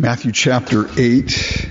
Matthew chapter 8.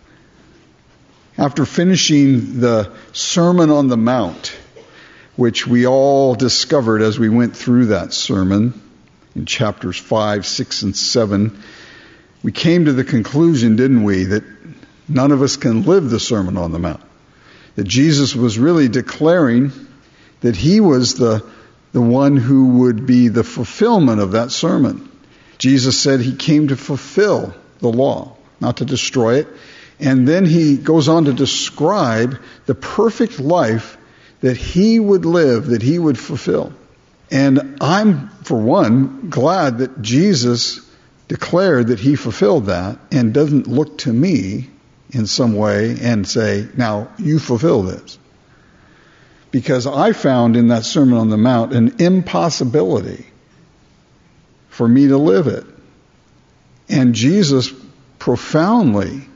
After finishing the Sermon on the Mount, which we all discovered as we went through that sermon in chapters 5, 6, and 7, we came to the conclusion, didn't we, that none of us can live the Sermon on the Mount. That Jesus was really declaring that he was the one who would be the fulfillment of that sermon. Jesus said he came to fulfill the law, not to destroy it. And then he goes on to describe the perfect life that he would live, that he would fulfill. And I'm, for one, glad that Jesus declared that he fulfilled that and doesn't look to me in some way and say, now you fulfill this. Because I found in that Sermon on the Mount an impossibility for me to live it. And Jesus profoundly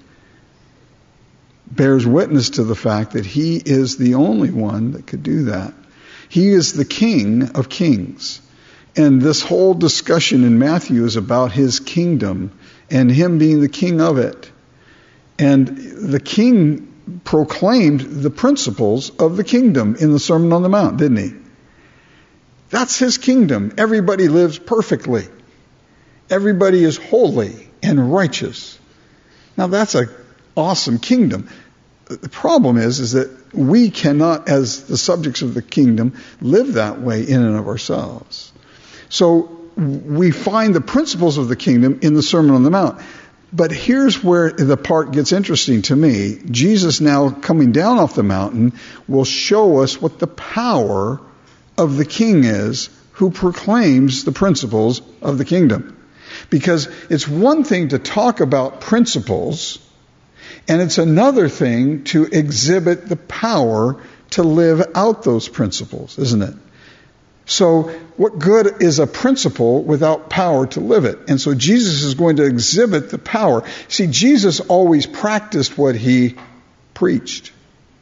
bears witness to the fact that he is the only one that could do that. He is the King of Kings. And this whole discussion in Matthew is about his kingdom and him being the king of it. And the king proclaimed the principles of the kingdom in the Sermon on the Mount, didn't he? That's his kingdom. Everybody lives perfectly. Everybody is holy and righteous. Now that's an awesome kingdom. The problem is that we cannot, as the subjects of the kingdom, live that way in and of ourselves. So we find the principles of the kingdom in the Sermon on the Mount. But here's where the part gets interesting to me. Jesus, now coming down off the mountain, will show us what the power of the king is who proclaims the principles of the kingdom. Because it's one thing to talk about principles, and it's another thing to exhibit the power to live out those principles, isn't it? So what good is a principle without power to live it? And so Jesus is going to exhibit the power. See, Jesus always practiced what he preached.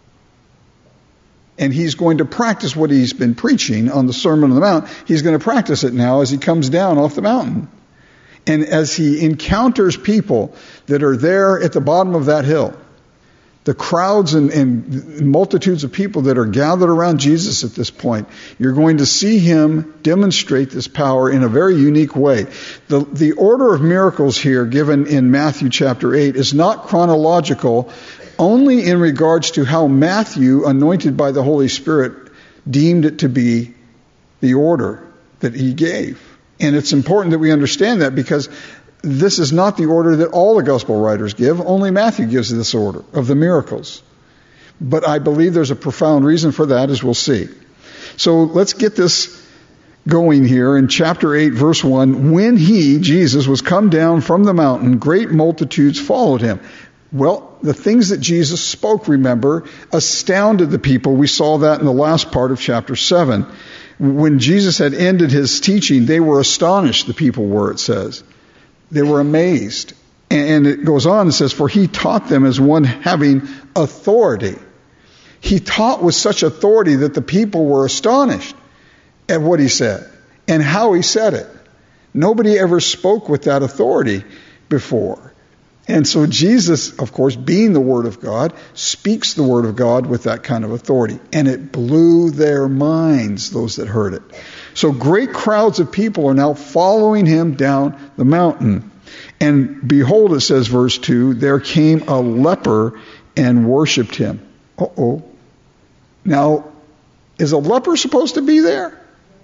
And he's going to practice what he's been preaching on the Sermon on the Mount. He's going to practice it now as he comes down off the mountain. And as he encounters people that are there at the bottom of that hill, the crowds and multitudes of people that are gathered around Jesus at this point, you're going to see him demonstrate this power in a very unique way. The order of miracles here given in Matthew chapter 8 is not chronological, only in regards to how Matthew, anointed by the Holy Spirit, deemed it to be the order that he gave. And it's important that we understand that because this is not the order that all the gospel writers give. Only Matthew gives this order of the miracles. But I believe there's a profound reason for that, as we'll see. So let's get this going here in chapter 8, verse 1. When he, Jesus, was come down from the mountain, great multitudes followed him. Well, the things that Jesus spoke, remember, astounded the people. We saw that in the last part of chapter 7. When Jesus had ended his teaching, they were astonished, the people were, it says. They were amazed. And it goes on and says, for he taught them as one having authority. He taught with such authority that the people were astonished at what he said and how he said it. Nobody ever spoke with that authority before. And so Jesus, of course, being the Word of God, speaks the Word of God with that kind of authority. And it blew their minds, those that heard it. So great crowds of people are now following him down the mountain. And behold, it says, verse 2, there came a leper and worshipped him. Uh-oh. Now, is a leper supposed to be there?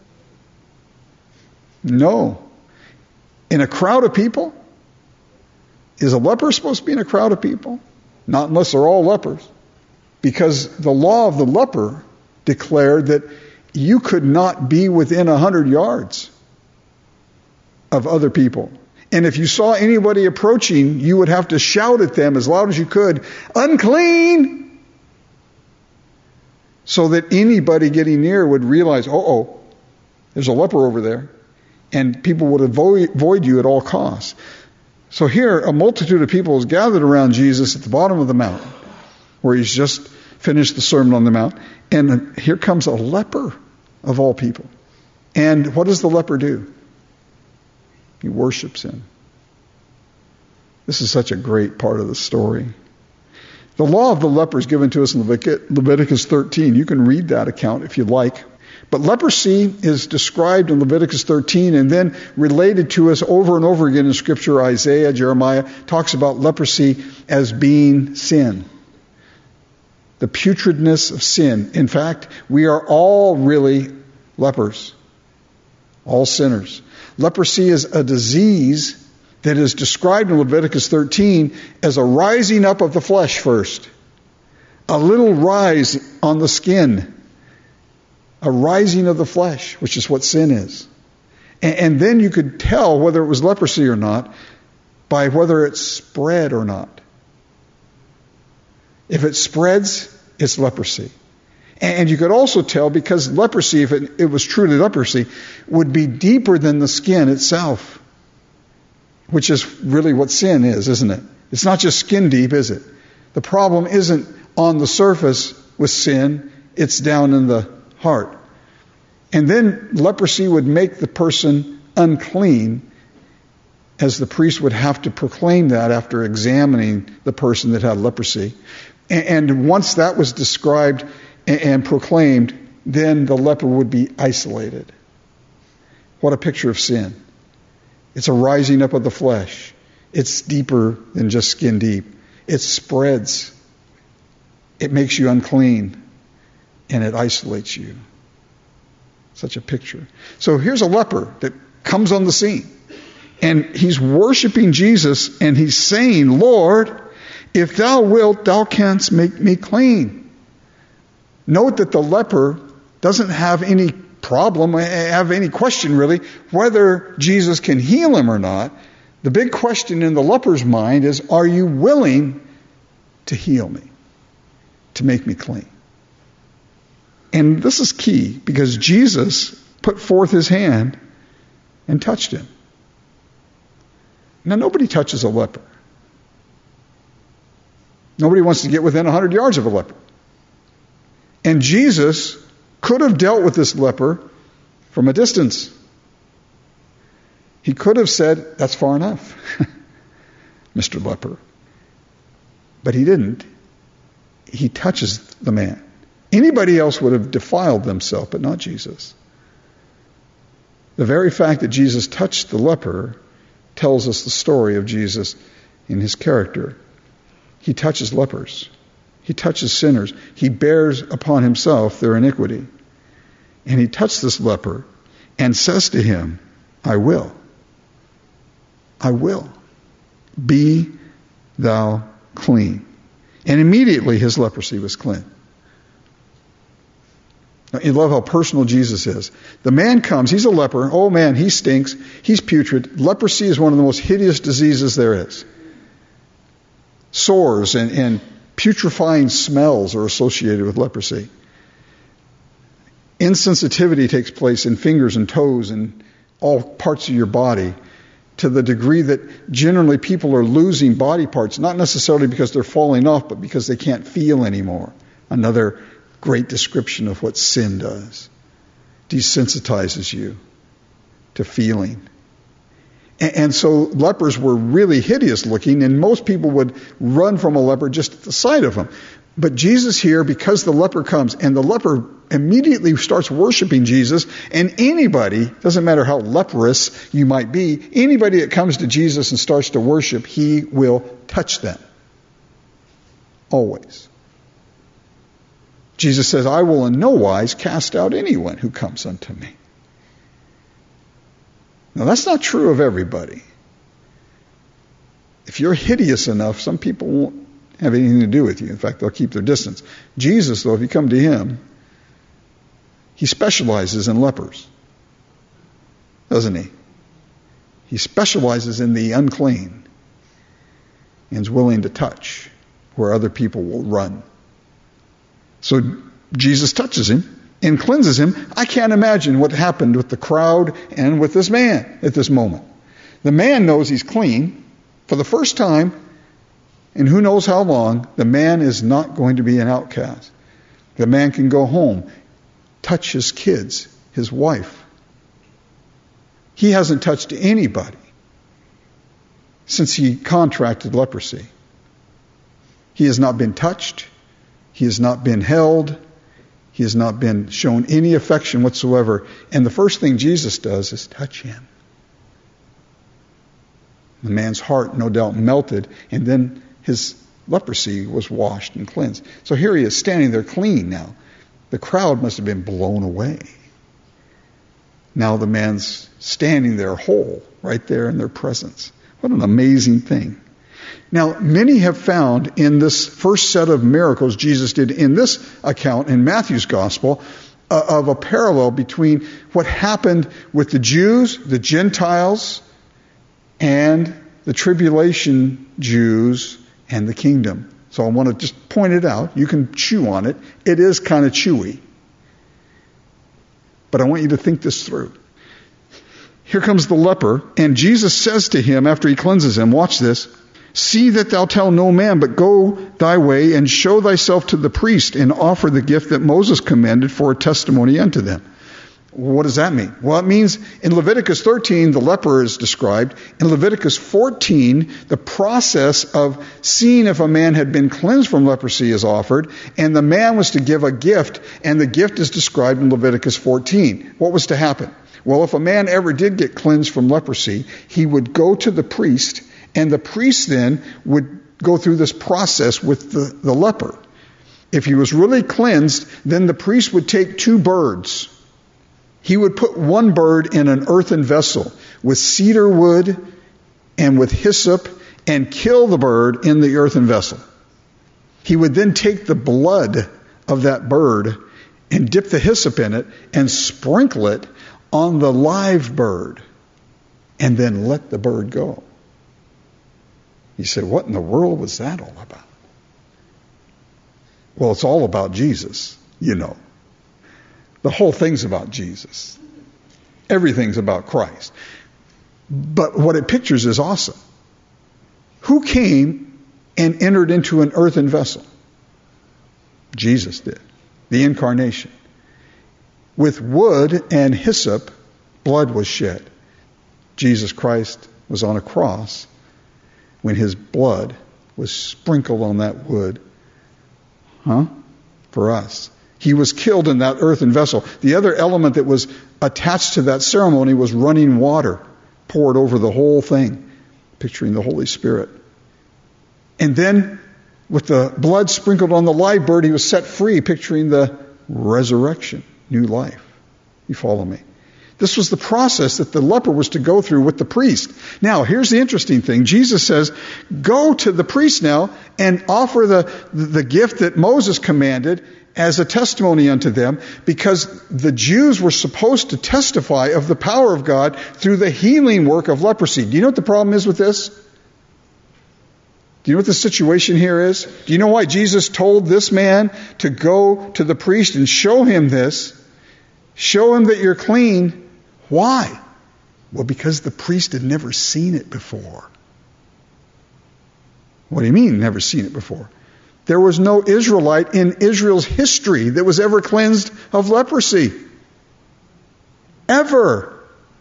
No. In a crowd of people? Is a leper supposed to be in a crowd of people? Not unless they're all lepers. Because the law of the leper declared that you could not be within 100 yards of other people. And if you saw anybody approaching, you would have to shout at them as loud as you could, unclean! So that anybody getting near would realize, there's a leper over there. And people would avoid you at all costs. So here, a multitude of people is gathered around Jesus at the bottom of the mountain, where he's just finished the Sermon on the Mount. And here comes a leper of all people. And what does the leper do? He worships him. This is such a great part of the story. The law of the leper is given to us in Leviticus 13. You can read that account if you like. But leprosy is described in Leviticus 13 and then related to us over and over again in Scripture. Isaiah, Jeremiah talks about leprosy as being sin. The putridness of sin. In fact, we are all really lepers. All sinners. Leprosy is a disease that is described in Leviticus 13 as a rising up of the flesh first. A little rise on the skin. A rising of the flesh, which is what sin is. And then you could tell whether it was leprosy or not by whether it spread or not. If it spreads, it's leprosy. And you could also tell because leprosy, if it was truly leprosy, would be deeper than the skin itself. Which is really what sin is, isn't it? It's not just skin deep, is it? The problem isn't on the surface with sin, it's down in the heart. And then leprosy would make the person unclean, as the priest would have to proclaim that after examining the person that had leprosy. And once that was described and proclaimed, then the leper would be isolated. What a picture of sin. It's a rising up of the flesh. It's deeper than just skin deep. It spreads. It makes you unclean. And it isolates you. Such a picture. So here's a leper that comes on the scene. And he's worshiping Jesus and he's saying, Lord, if thou wilt, thou canst make me clean. Note that the leper doesn't have any problem, have any question really, whether Jesus can heal him or not. The big question in the leper's mind is, are you willing to heal me? To make me clean? And this is key because Jesus put forth his hand and touched him. Now nobody touches a leper. Nobody wants to get within 100 yards of a leper. And Jesus could have dealt with this leper from a distance. He could have said, that's far enough, Mr. Leper. But he didn't. He touches the man. Anybody else would have defiled themselves, but not Jesus. The very fact that Jesus touched the leper tells us the story of Jesus in his character. He touches lepers. He touches sinners. He bears upon himself their iniquity. And he touched this leper and says to him, I will. Be thou clean. And immediately his leprosy was cleansed. Now, you love how personal Jesus is. The man comes, he's a leper. Oh man, he stinks. He's putrid. Leprosy is one of the most hideous diseases there is. Sores and putrefying smells are associated with leprosy. Insensitivity takes place in fingers and toes and all parts of your body to the degree that generally people are losing body parts, not necessarily because they're falling off, but because they can't feel anymore. Another great description of what sin does. Desensitizes you to feeling. And so lepers were really hideous looking, and most people would run from a leper just at the sight of him. But Jesus here, because the leper comes, and the leper immediately starts worshiping Jesus, and anybody, doesn't matter how leprous you might be, anybody that comes to Jesus and starts to worship, he will touch them. Always. Jesus says, I will in no wise cast out anyone who comes unto me. Now that's not true of everybody. If you're hideous enough, some people won't have anything to do with you. In fact, they'll keep their distance. Jesus, though, if you come to him, he specializes in lepers. Doesn't he? He specializes in the unclean and is willing to touch where other people will run. So Jesus touches him and cleanses him. I can't imagine what happened with the crowd and with this man at this moment. The man knows he's clean for the first time, and who knows how long. The man is not going to be an outcast. The man can go home, touch his kids, his wife. He hasn't touched anybody. since he contracted leprosy. He has not been touched. He has not been held. He has not been shown any affection whatsoever. And the first thing Jesus does is touch him. The man's heart, no doubt, melted, and then his leprosy was washed and cleansed. So here he is standing there clean now. The crowd must have been blown away. Now the man's standing there whole, right there in their presence. What an amazing thing. Now, many have found in this first set of miracles Jesus did in this account in Matthew's gospel of a parallel between what happened with the Jews, the Gentiles, and the tribulation Jews and the kingdom. So I want to just point it out. You can chew on it. It is kind of chewy. But I want you to think this through. Here comes the leper, and Jesus says to him after he cleanses him, watch this, see that thou tell no man, but go thy way and show thyself to the priest and offer the gift that Moses commanded for a testimony unto them. What does that mean? Well, it means in Leviticus 13, the leper is described. In Leviticus 14, the process of seeing if a man had been cleansed from leprosy is offered, and the man was to give a gift, and the gift is described in Leviticus 14. What was to happen? Well, if a man ever did get cleansed from leprosy, he would go to the priest, and the priest then would go through this process with the leper. If he was really cleansed, then the priest would take 2 birds. He would put one bird in an earthen vessel with cedar wood and with hyssop and kill the bird in the earthen vessel. He would then take the blood of that bird and dip the hyssop in it and sprinkle it on the live bird and then let the bird go. You say, what in the world was that all about? Well, it's all about Jesus, you know. The whole thing's about Jesus. Everything's about Christ. But what it pictures is awesome. Who came and entered into an earthen vessel? Jesus did. The incarnation. With wood and hyssop, blood was shed. Jesus Christ was on a cross when his blood was sprinkled on that wood. For us. He was killed in that earthen vessel. The other element that was attached to that ceremony was running water poured over the whole thing, picturing the Holy Spirit. And then, with the blood sprinkled on the live bird, he was set free, picturing the resurrection, new life. You follow me? This was the process that the leper was to go through with the priest. Now, here's the interesting thing. Jesus says, go to the priest now and offer the gift that Moses commanded as a testimony unto them, because the Jews were supposed to testify of the power of God through the healing work of leprosy. Do you know what the problem is with this? Do you know what the situation here is? Do you know why Jesus told this man to go to the priest and show him this? Show him that you're clean. Why? Well, because the priest had never seen it before. What do you mean, never seen it before? There was no Israelite in Israel's history that was ever cleansed of leprosy. Ever.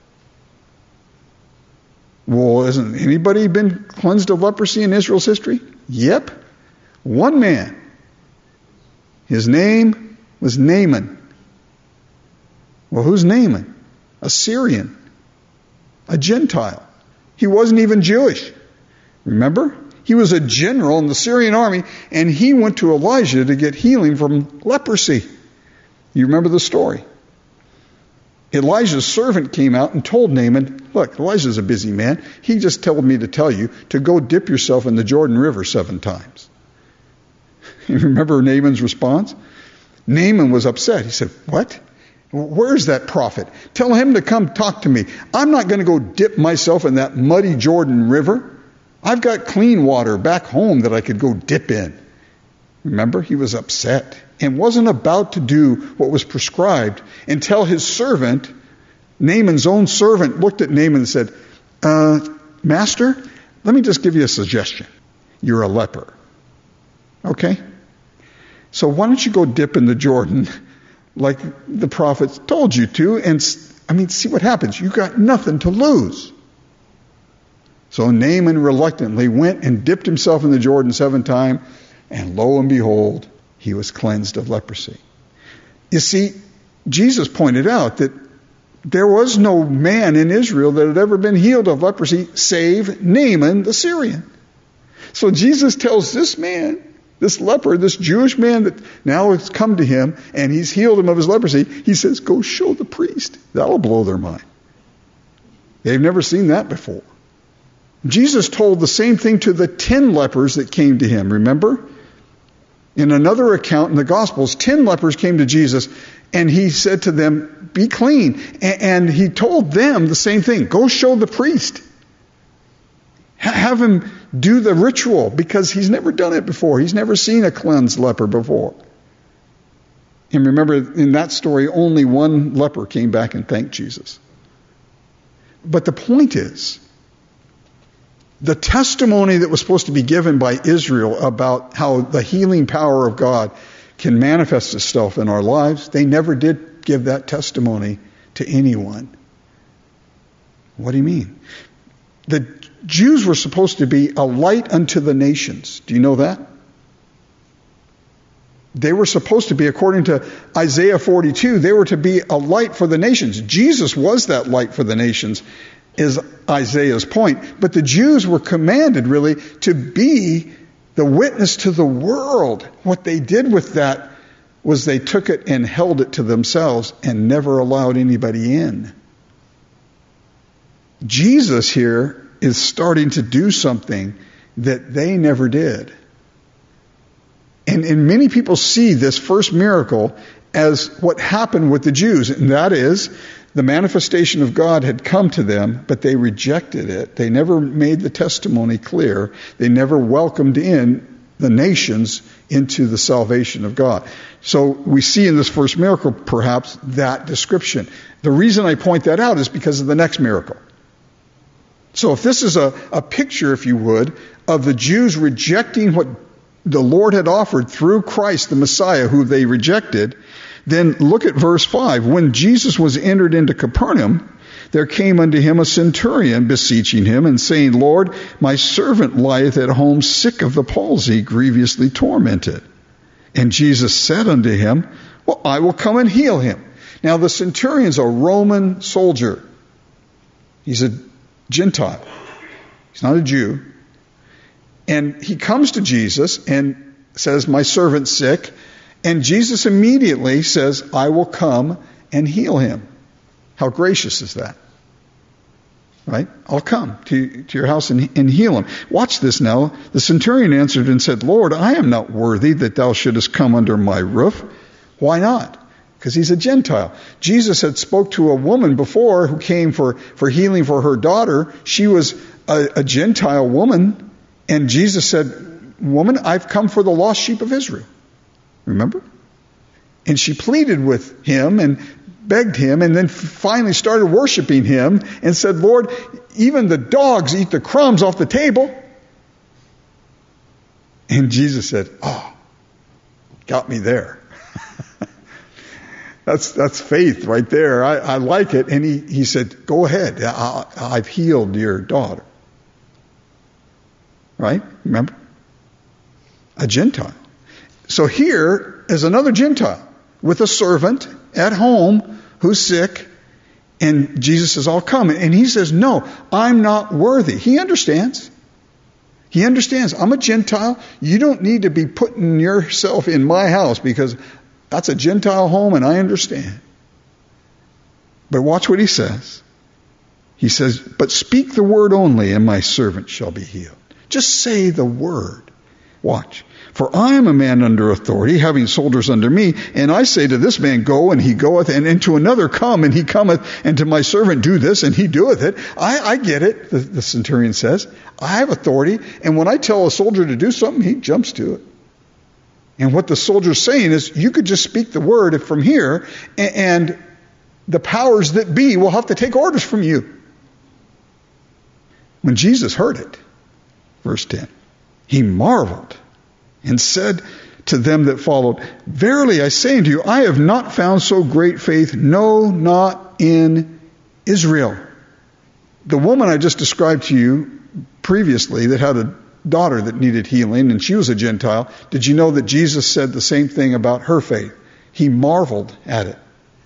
Well, hasn't anybody been cleansed of leprosy in Israel's history? Yep. One man. His name was Naaman. Well, who's Naaman? A Syrian. A Gentile. He wasn't even Jewish. Remember? He was a general in the Syrian army, and he went to Elijah to get healing from leprosy. You remember the story. Elijah's servant came out and told Naaman, look, Elijah's a busy man. He just told me to tell you to go dip yourself in the Jordan River 7 times. You remember Naaman's response? Naaman was upset. He said, what? Where's that prophet? Tell him to come talk to me. I'm not going to go dip myself in that muddy Jordan River. I've got clean water back home that I could go dip in. Remember, he was upset and wasn't about to do what was prescribed until his servant, Naaman's own servant, looked at Naaman and said, Master, let me just give you a suggestion. You're a leper. Okay? So why don't you go dip in the Jordan like the prophets told you to, and see what happens. You got nothing to lose. So Naaman reluctantly went and dipped himself in the Jordan 7 times, and lo and behold, he was cleansed of leprosy. You see, Jesus pointed out that there was no man in Israel that had ever been healed of leprosy save Naaman the Syrian. So Jesus tells this man, this leper, this Jewish man that now has come to him and he's healed him of his leprosy, he says, go show the priest. That'll blow their mind. They've never seen that before. Jesus told the same thing to the 10 lepers that came to him, remember? In another account in the Gospels, 10 lepers came to Jesus, and he said to them, be clean. And he told them the same thing. Go show the priest. Have him do the ritual, because he's never done it before. He's never seen a cleansed leper before. And remember, in that story, only one leper came back and thanked Jesus. But the point is, the testimony that was supposed to be given by Israel about how the healing power of God can manifest itself in our lives, they never did give that testimony to anyone. What do you mean? The Jews were supposed to be a light unto the nations. Do you know that? They were supposed to be, according to Isaiah 42, they were to be a light for the nations. Jesus was that light for the nations, is Isaiah's point. But the Jews were commanded, really, to be the witness to the world. What they did with that was they took it and held it to themselves and never allowed anybody in. Jesus here is starting to do something that they never did. And many people see this first miracle as what happened with the Jews, and that is the manifestation of God had come to them, but they rejected it. They never made the testimony clear. They never welcomed in the nations into the salvation of God. So we see in this first miracle, perhaps, that description. The reason I point that out is because of the next miracle. So if this is a picture, if you would, of the Jews rejecting what the Lord had offered through Christ, the Messiah, who they rejected, then look at verse 5. When Jesus was entered into Capernaum, there came unto him a centurion, beseeching him, and saying, Lord, my servant lieth at home sick of the palsy, grievously tormented. And Jesus said unto him, well, I will come and heal him. Now the centurion's a Roman soldier. He's a Gentile. He's not a Jew. And he comes to Jesus and says, my servant's sick. And Jesus immediately says, I will come and heal him. How gracious is that? Right? I'll come to your house and heal him. Watch this now. The centurion answered and said, Lord, I am not worthy that thou shouldest come under my roof. Why not? Because he's a Gentile. Jesus had spoke to a woman before who came for healing for her daughter. She was a Gentile woman. And Jesus said, woman, I've come for the lost sheep of Israel. Remember? And she pleaded with him and begged him, and then finally started worshiping him and said, Lord, even the dogs eat the crumbs off the table. And Jesus said, oh, got me there. That's faith right there. I like it. And he said, go ahead. I've healed your daughter. Right? Remember? A Gentile. So here is another Gentile with a servant at home who's sick, and Jesus says, I'll come. And he says, no, I'm not worthy. He understands. He understands. I'm a Gentile. You don't need to be putting yourself in my house because that's a Gentile home, and I understand. But watch what he says. He says, but speak the word only, and my servant shall be healed. Just say the word. Watch. For I am a man under authority, having soldiers under me, and I say to this man, go, and he goeth, and to another, come, and he cometh, and to my servant, do this, and he doeth it. I get it, the centurion says. I have authority, and when I tell a soldier to do something, he jumps to it. And what the soldier's saying is, you could just speak the word from here, and the powers that be will have to take orders from you. When Jesus heard it, verse 10, he marveled and said to them that followed, verily I say unto you, I have not found so great faith, no, not in Israel. The woman I just described to you previously that had a daughter that needed healing, and she was a Gentile. Did you know that Jesus said the same thing about her faith? He marveled at it.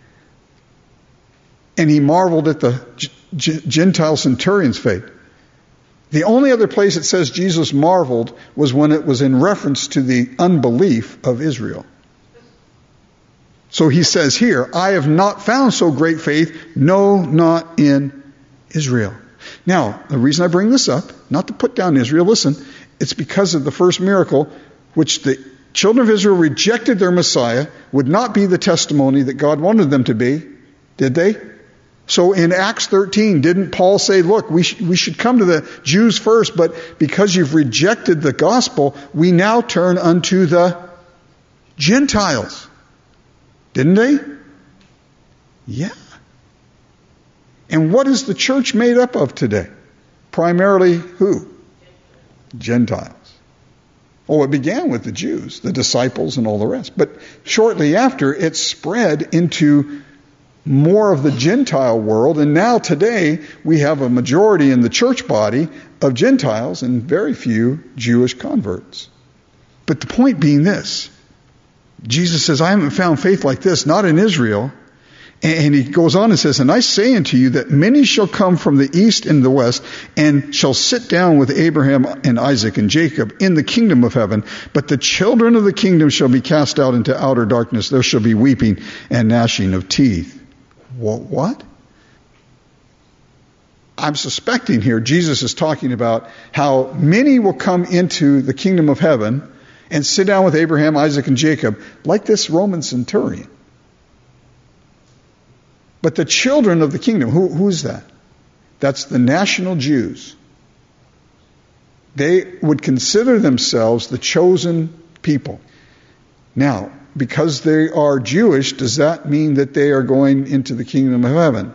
And he marveled at the Gentile centurion's faith. The only other place it says Jesus marveled was when it was in reference to the unbelief of Israel. So he says here, I have not found so great faith, no, not in Israel. Now, the reason I bring this up, not to put down Israel, listen, it's because of the first miracle, which the children of Israel rejected their Messiah, would not be the testimony that God wanted them to be, did they? So in Acts 13, didn't Paul say, look, we should come to the Jews first, but because you've rejected the gospel, we now turn unto the Gentiles. Didn't they? Yeah. And what is the church made up of today? Primarily who? Gentiles. Oh, it began with the Jews, the disciples and all the rest. But shortly after, it spread into more of the Gentile world, and now today we have a majority in the church body of Gentiles and very few Jewish converts. But the point being this, Jesus says, I haven't found faith like this, not in Israel. And he goes on and says, and I say unto you that many shall come from the east and the west, and shall sit down with Abraham and Isaac and Jacob in the kingdom of heaven. But the children of the kingdom shall be cast out into outer darkness. There shall be weeping and gnashing of teeth. What? I'm suspecting here Jesus is talking about how many will come into the kingdom of heaven and sit down with Abraham, Isaac, and Jacob, like this Roman centurion. But the children of the kingdom, who's that? That's the national Jews. They would consider themselves the chosen people. Now, because they are Jewish, does that mean that they are going into the kingdom of heaven?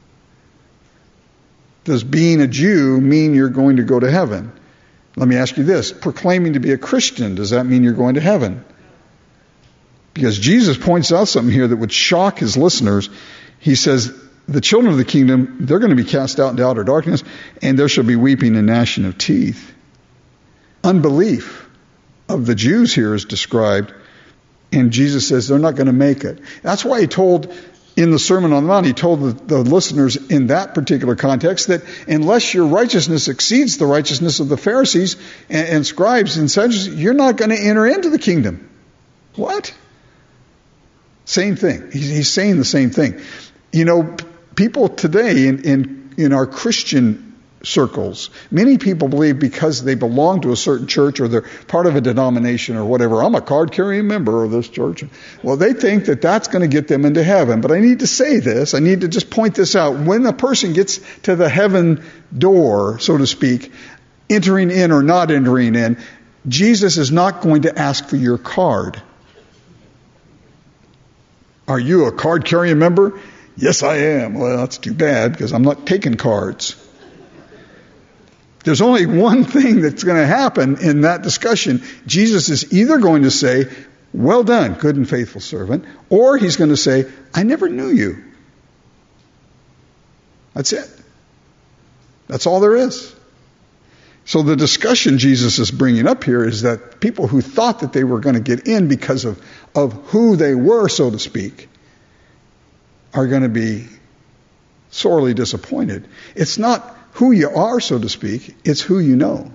Does being a Jew mean you're going to go to heaven? Let me ask you this. Proclaiming to be a Christian, does that mean you're going to heaven? Because Jesus points out something here that would shock his listeners. He says, the children of the kingdom, they're going to be cast out into outer darkness, and there shall be weeping and gnashing of teeth. Unbelief of the Jews here is described, and Jesus says they're not going to make it. That's why he told, in the Sermon on the Mount, he told the listeners in that particular context that unless your righteousness exceeds the righteousness of the Pharisees and scribes and Sadducees, you're not going to enter into the kingdom. What? Same thing. He's saying the same thing. You know, people today in our Christian circles, many people believe because they belong to a certain church or they're part of a denomination or whatever, I'm a card-carrying member of this church. Well, they think that that's going to get them into heaven. But I need to say this. I need to just point this out. When a person gets to the heaven door, so to speak, entering in or not entering in, Jesus is not going to ask for your card. Are you a card-carrying member? Yes, I am. Well, that's too bad because I'm not taking cards. There's only one thing that's going to happen in that discussion. Jesus is either going to say, well done, good and faithful servant, or he's going to say, I never knew you. That's it. That's all there is. So the discussion Jesus is bringing up here is that people who thought that they were going to get in because of who they were, so to speak, are going to be sorely disappointed. It's not who you are, so to speak, it's who you know.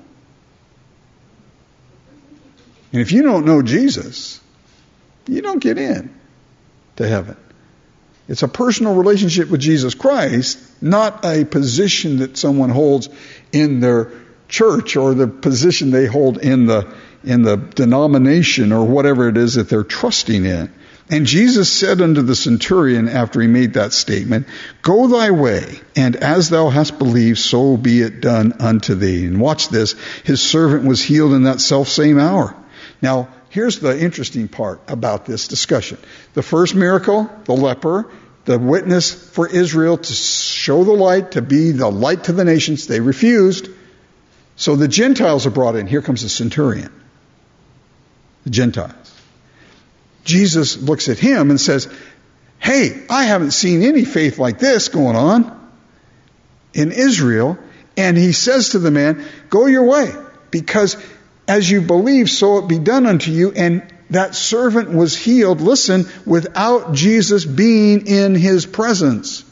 And if you don't know Jesus, you don't get in to heaven. It's a personal relationship with Jesus Christ, not a position that someone holds in their church or the position they hold in the denomination or whatever it is that they're trusting in. And Jesus said unto the centurion after he made that statement, go thy way, and as thou hast believed, so be it done unto thee. And watch this, his servant was healed in that selfsame hour. Now, here's the interesting part about this discussion. The first miracle, the leper, the witness for Israel to show the light, to be the light to the nations, they refused. So the Gentiles are brought in. Here comes the centurion. The Gentiles. Jesus looks at him and says, hey, I haven't seen any faith like this going on in Israel, And he says to the man, go your way, because as you believe, so it be done unto you. And that servant was healed, listen, without Jesus being in his presence.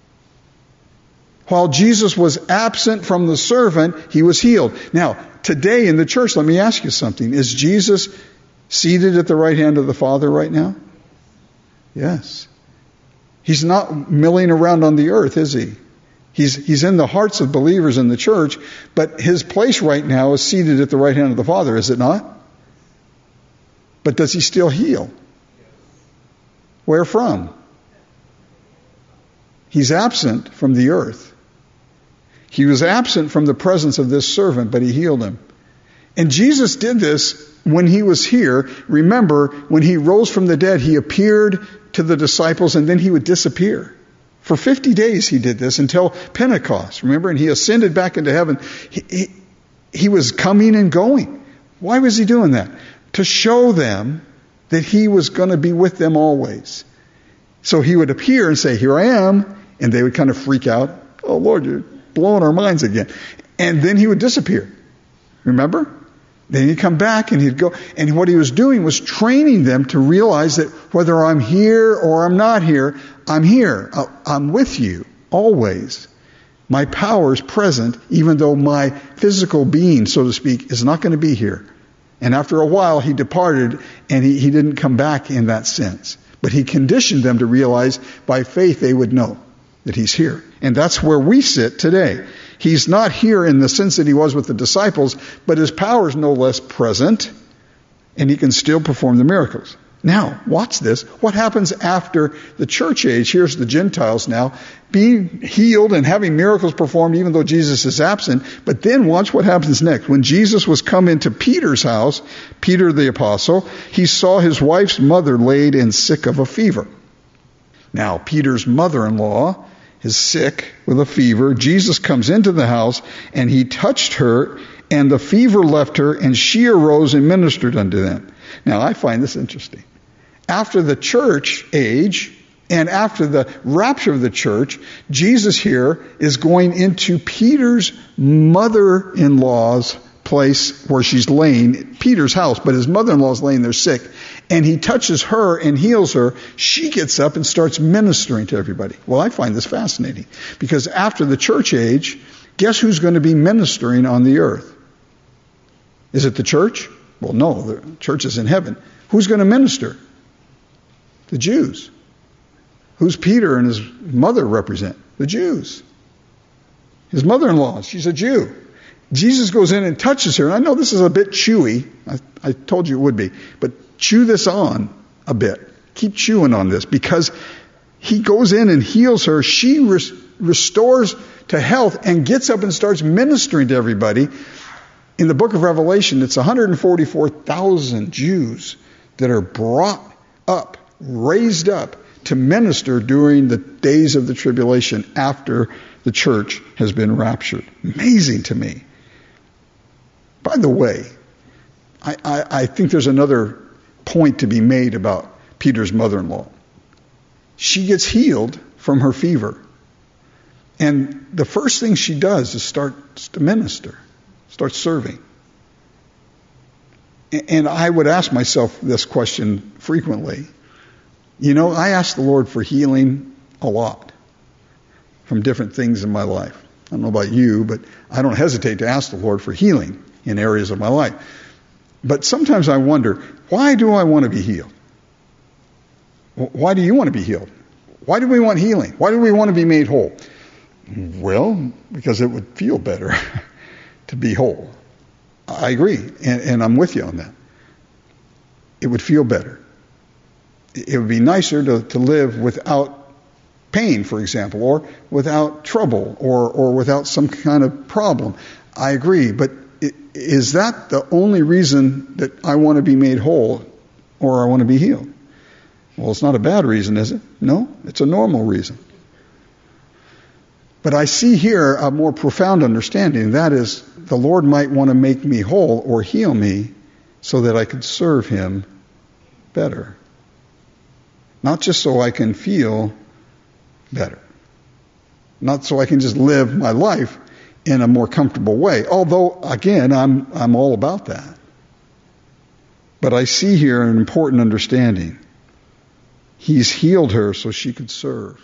While Jesus was absent from the servant, he was healed. Now, today in the church, let me ask you something. Is Jesus seated at the right hand of the Father right now? Yes. He's not milling around on the earth, is he? He's in the hearts of believers in the church, but his place right now is seated at the right hand of the Father, is it not? But does he still heal? Where from? He's absent from the earth. He was absent from the presence of this servant, but he healed him. And Jesus did this when he was here. Remember, when he rose from the dead, he appeared to the disciples and then he would disappear. For 50 days he did this until Pentecost, remember? And he ascended back into heaven. He was coming and going. Why was he doing that? To show them that he was going to be with them always. So he would appear and say, here I am. And they would kind of freak out. Oh, Lord, you're blowing our minds again. And then he would disappear. Remember? Then he'd come back and he'd go. And what he was doing was training them to realize that whether I'm here or I'm not here, I'm here. I'm with you always. My power is present, even though my physical being, so to speak, is not going to be here. And after a while, he departed and he didn't come back in that sense. But he conditioned them to realize by faith they would know that he's here. And that's where we sit today. He's not here in the sense that he was with the disciples, but his power is no less present, and he can still perform the miracles. Now, watch this. What happens after the church age? Here's the Gentiles now, being healed and having miracles performed even though Jesus is absent. But then watch what happens next. When Jesus was come into Peter's house, Peter the apostle, he saw his wife's mother laid and sick of a fever. Now, Peter's mother-in-law is sick with a fever. Jesus comes into the house and he touched her, and the fever left her, and she arose and ministered unto them. Now, I find this interesting. After the church age and after the rapture of the church, Jesus here is going into Peter's mother-in-law's place where she's laying, Peter's house, but his mother-in-law is laying there sick. And he touches her and heals her. She gets up and starts ministering to everybody. Well, I find this fascinating because after the church age, guess who's going to be ministering on the earth? Is it the church? Well, no, the church is in heaven. Who's going to minister? The Jews. Who's Peter and his mother represent? The Jews. His mother-in-law, she's a Jew. Jesus goes in and touches her. And I know this is a bit chewy. I told you it would be. But chew this on a bit. Keep chewing on this because he goes in and heals her. She restores to health and gets up and starts ministering to everybody. In the book of Revelation, it's 144,000 Jews that are brought up, raised up to minister during the days of the tribulation after the church has been raptured. Amazing to me. By the way, I think there's another point to be made about Peter's mother-in-law. She gets healed from her fever. And the first thing she does is starts to minister, starts serving. And I would ask myself this question frequently. You know, I ask the Lord for healing a lot from different things in my life. I don't know about you, but I don't hesitate to ask the Lord for healing in areas of my life. But sometimes I wonder, why do I want to be healed? Why do you want to be healed? Why do we want healing? Why do we want to be made whole? Well, because it would feel better to be whole. I agree, and I'm with you on that. It would feel better. It would be nicer to live without pain, for example, or without trouble, or without some kind of problem. I agree, but is that the only reason that I want to be made whole or I want to be healed? Well, it's not a bad reason, is it? No, it's a normal reason. But I see here a more profound understanding. That is, the Lord might want to make me whole or heal me so that I could serve Him better. Not just so I can feel better. Not so I can just live my life in a more comfortable way. Although, again, I'm all about that. But I see here an important understanding. He's healed her so she could serve.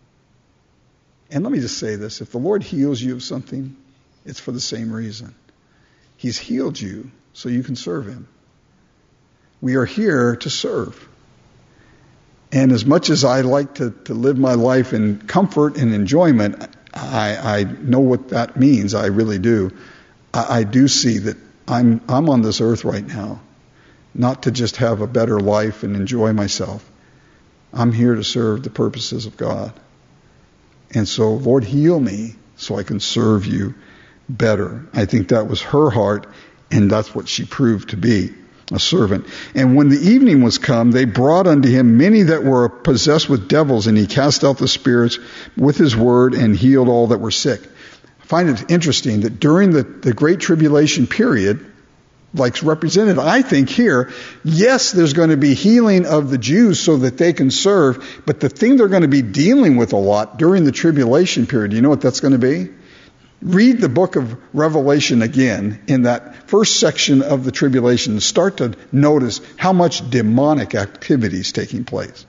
And let me just say this. If the Lord heals you of something, it's for the same reason. He's healed you so you can serve Him. We are here to serve. And as much as I like to live my life in comfort and enjoyment, I know what that means. I really do. I do see that I'm on this earth right now, not to just have a better life and enjoy myself. I'm here to serve the purposes of God. And so, Lord, heal me so I can serve you better. I think that was her heart, and that's what she proved to be, a servant. And when the evening was come, they brought unto him many that were possessed with devils, and he cast out the spirits with his word and healed all that were sick. I find it interesting that during the Great Tribulation period, like represented, I think here, yes, there's going to be healing of the Jews so that they can serve, but the thing they're going to be dealing with a lot during the tribulation period, you know what that's going to be? Read the book of Revelation again in that first section of the tribulation and start to notice how much demonic activity is taking place.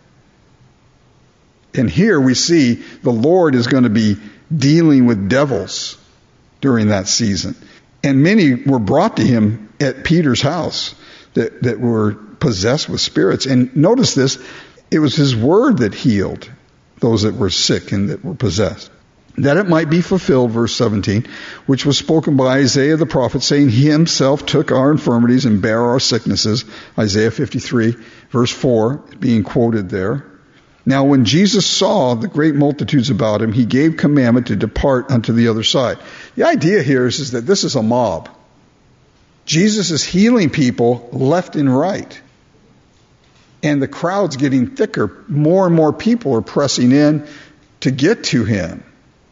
And here we see the Lord is going to be dealing with devils during that season. And many were brought to him at Peter's house that were possessed with spirits. And notice this, it was his word that healed those that were sick and that were possessed. That it might be fulfilled, verse 17, which was spoken by Isaiah the prophet, saying, He himself took our infirmities and bare our sicknesses. Isaiah 53, verse 4, being quoted there. Now when Jesus saw the great multitudes about him, he gave commandment to depart unto the other side. The idea here is that this is a mob. Jesus is healing people left and right. And the crowd's getting thicker. More and more people are pressing in to get to him.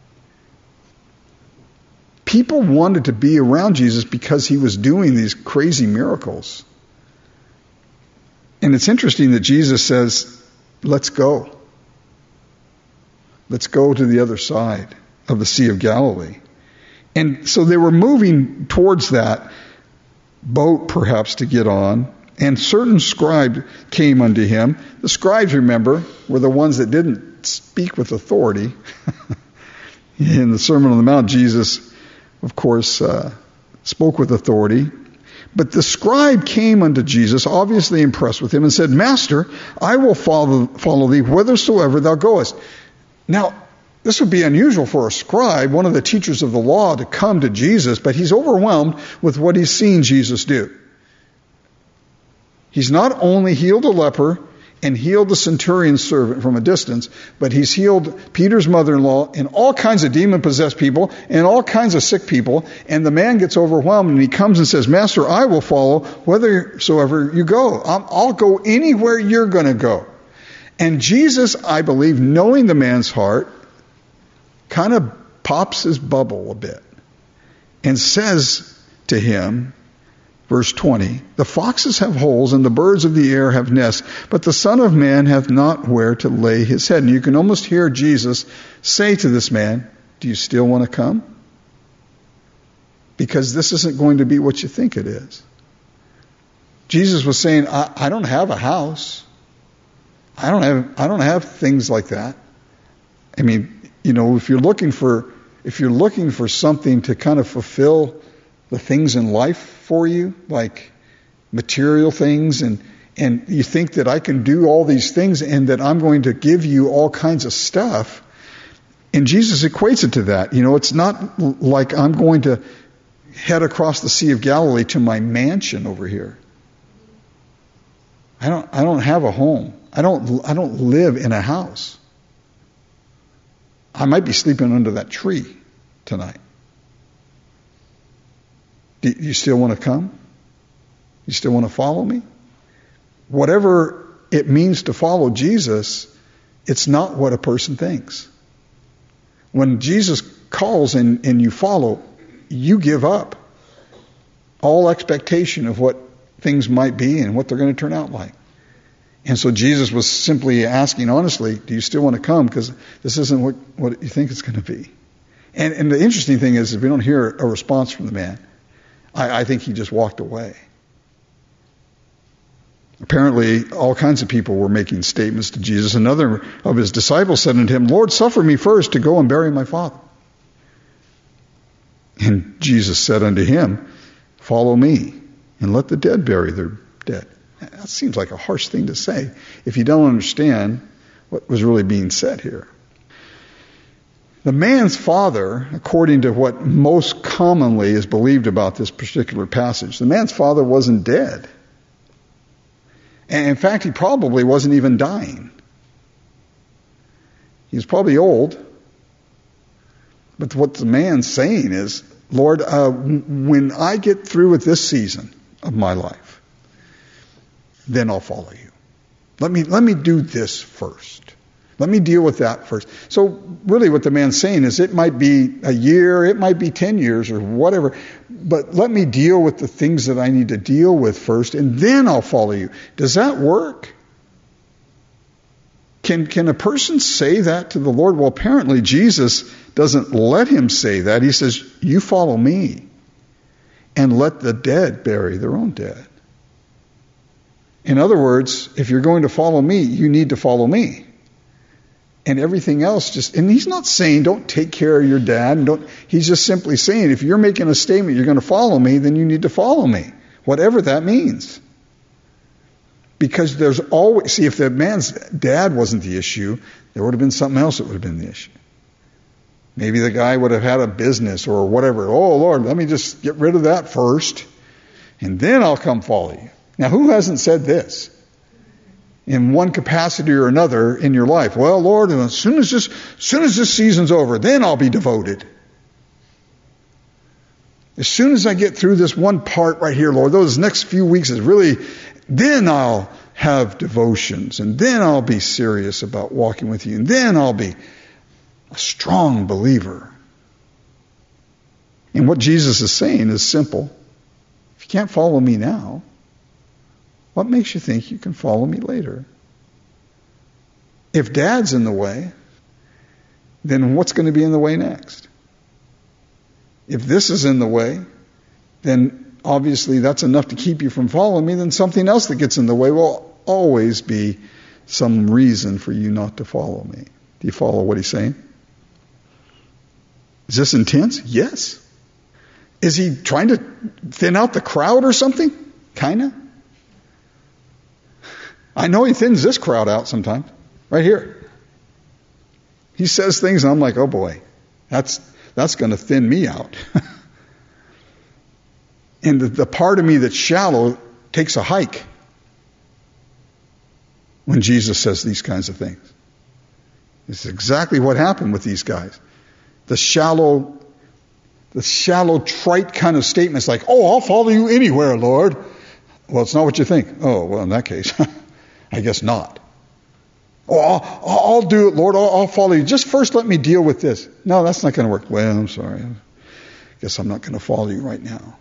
People wanted to be around Jesus because he was doing these crazy miracles. And it's interesting that Jesus says, let's go. Let's go to the other side of the Sea of Galilee. And so they were moving towards that boat, perhaps, to get on. And certain scribes came unto him. The scribes, remember, were the ones that didn't speak with authority. In the Sermon on the Mount, Jesus, of course, spoke with authority. But the scribe came unto Jesus, obviously impressed with him, and said, Master, I will follow thee whithersoever thou goest. Now, this would be unusual for a scribe, one of the teachers of the law, to come to Jesus, but he's overwhelmed with what he's seen Jesus do. He's not only healed a leper and healed the centurion's servant from a distance, but he's healed Peter's mother-in-law and all kinds of demon-possessed people and all kinds of sick people. And the man gets overwhelmed and he comes and says, Master, I will follow whithersoever you go. I'll go anywhere you're going to go. And Jesus, I believe, knowing the man's heart, kind of pops his bubble a bit and says to him, verse 20, the foxes have holes and the birds of the air have nests, but the Son of Man hath not where to lay his head. And you can almost hear Jesus say to this man, do you still want to come? Because this isn't going to be what you think it is. Jesus was saying, I don't have a house. I don't have things like that. I mean, you know, if you're looking for something to kind of fulfill the things in life for you, like material things, and you think that I can do all these things and that I'm going to give you all kinds of stuff, and Jesus equates it to that. You know, it's not like I'm going to head across the Sea of Galilee to my mansion over here. I don't have a home. I don't live in a house. I might be sleeping under that tree tonight. Do you still want to come? You still want to follow me? Whatever it means to follow Jesus, it's not what a person thinks. When Jesus calls and you follow, you give up all expectation of what things might be and what they're going to turn out like. And so Jesus was simply asking honestly, do you still want to come? Because this isn't what you think it's going to be. And the interesting thing is, if we don't hear a response from the man, I think he just walked away. Apparently, all kinds of people were making statements to Jesus. Another of his disciples said unto him, Lord, suffer me first to go and bury my father. And Jesus said unto him, follow me, and let the dead bury their dead. That seems like a harsh thing to say if you don't understand what was really being said here. The man's father, according to what most commonly is believed about this particular passage, the man's father wasn't dead. And in fact, he probably wasn't even dying. He was probably old. But what the man's saying is, Lord, when I get through with this season of my life, then I'll follow you. Let me do this first. Let me deal with that first. So really what the man's saying is, it might be a year, it might be 10 years or whatever, but let me deal with the things that I need to deal with first, and then I'll follow you. Does that work? Can a person say that to the Lord? Well, apparently Jesus doesn't let him say that. He says, you follow me, and let the dead bury their own dead. In other words, if you're going to follow me, you need to follow me. And everything else and he's not saying don't take care of your dad. He's just simply saying, if you're making a statement, you're going to follow me, then you need to follow me. Whatever that means. Because there's always, if the man's dad wasn't the issue, there would have been something else that would have been the issue. Maybe the guy would have had a business or whatever. Oh, Lord, let me just get rid of that first, and then I'll come follow you. Now, who hasn't said this? In one capacity or another in your life. Well, Lord, as soon as this season's over, then I'll be devoted. As soon as I get through this one part right here, Lord, those next few weeks is really, then I'll have devotions, and then I'll be serious about walking with you, and then I'll be a strong believer. And what Jesus is saying is simple. If you can't follow me now, what makes you think you can follow me later? If dad's in the way, then what's going to be in the way next? If this is in the way, then obviously that's enough to keep you from following me. Then something else that gets in the way will always be some reason for you not to follow me. Do you follow what he's saying? Is this intense? Yes. Is he trying to thin out the crowd or something? Kinda. I know he thins this crowd out sometimes. Right here. He says things and I'm like, oh boy, that's going to thin me out. And the part of me that's shallow takes a hike when Jesus says these kinds of things. It's exactly what happened with these guys. The shallow, trite kind of statements like, oh, I'll follow you anywhere, Lord. Well, it's not what you think. Oh, well, in that case, I guess not. Oh, I'll do it, Lord. I'll follow you. Just first let me deal with this. No, that's not going to work. Well, I'm sorry. I guess I'm not going to follow you right now.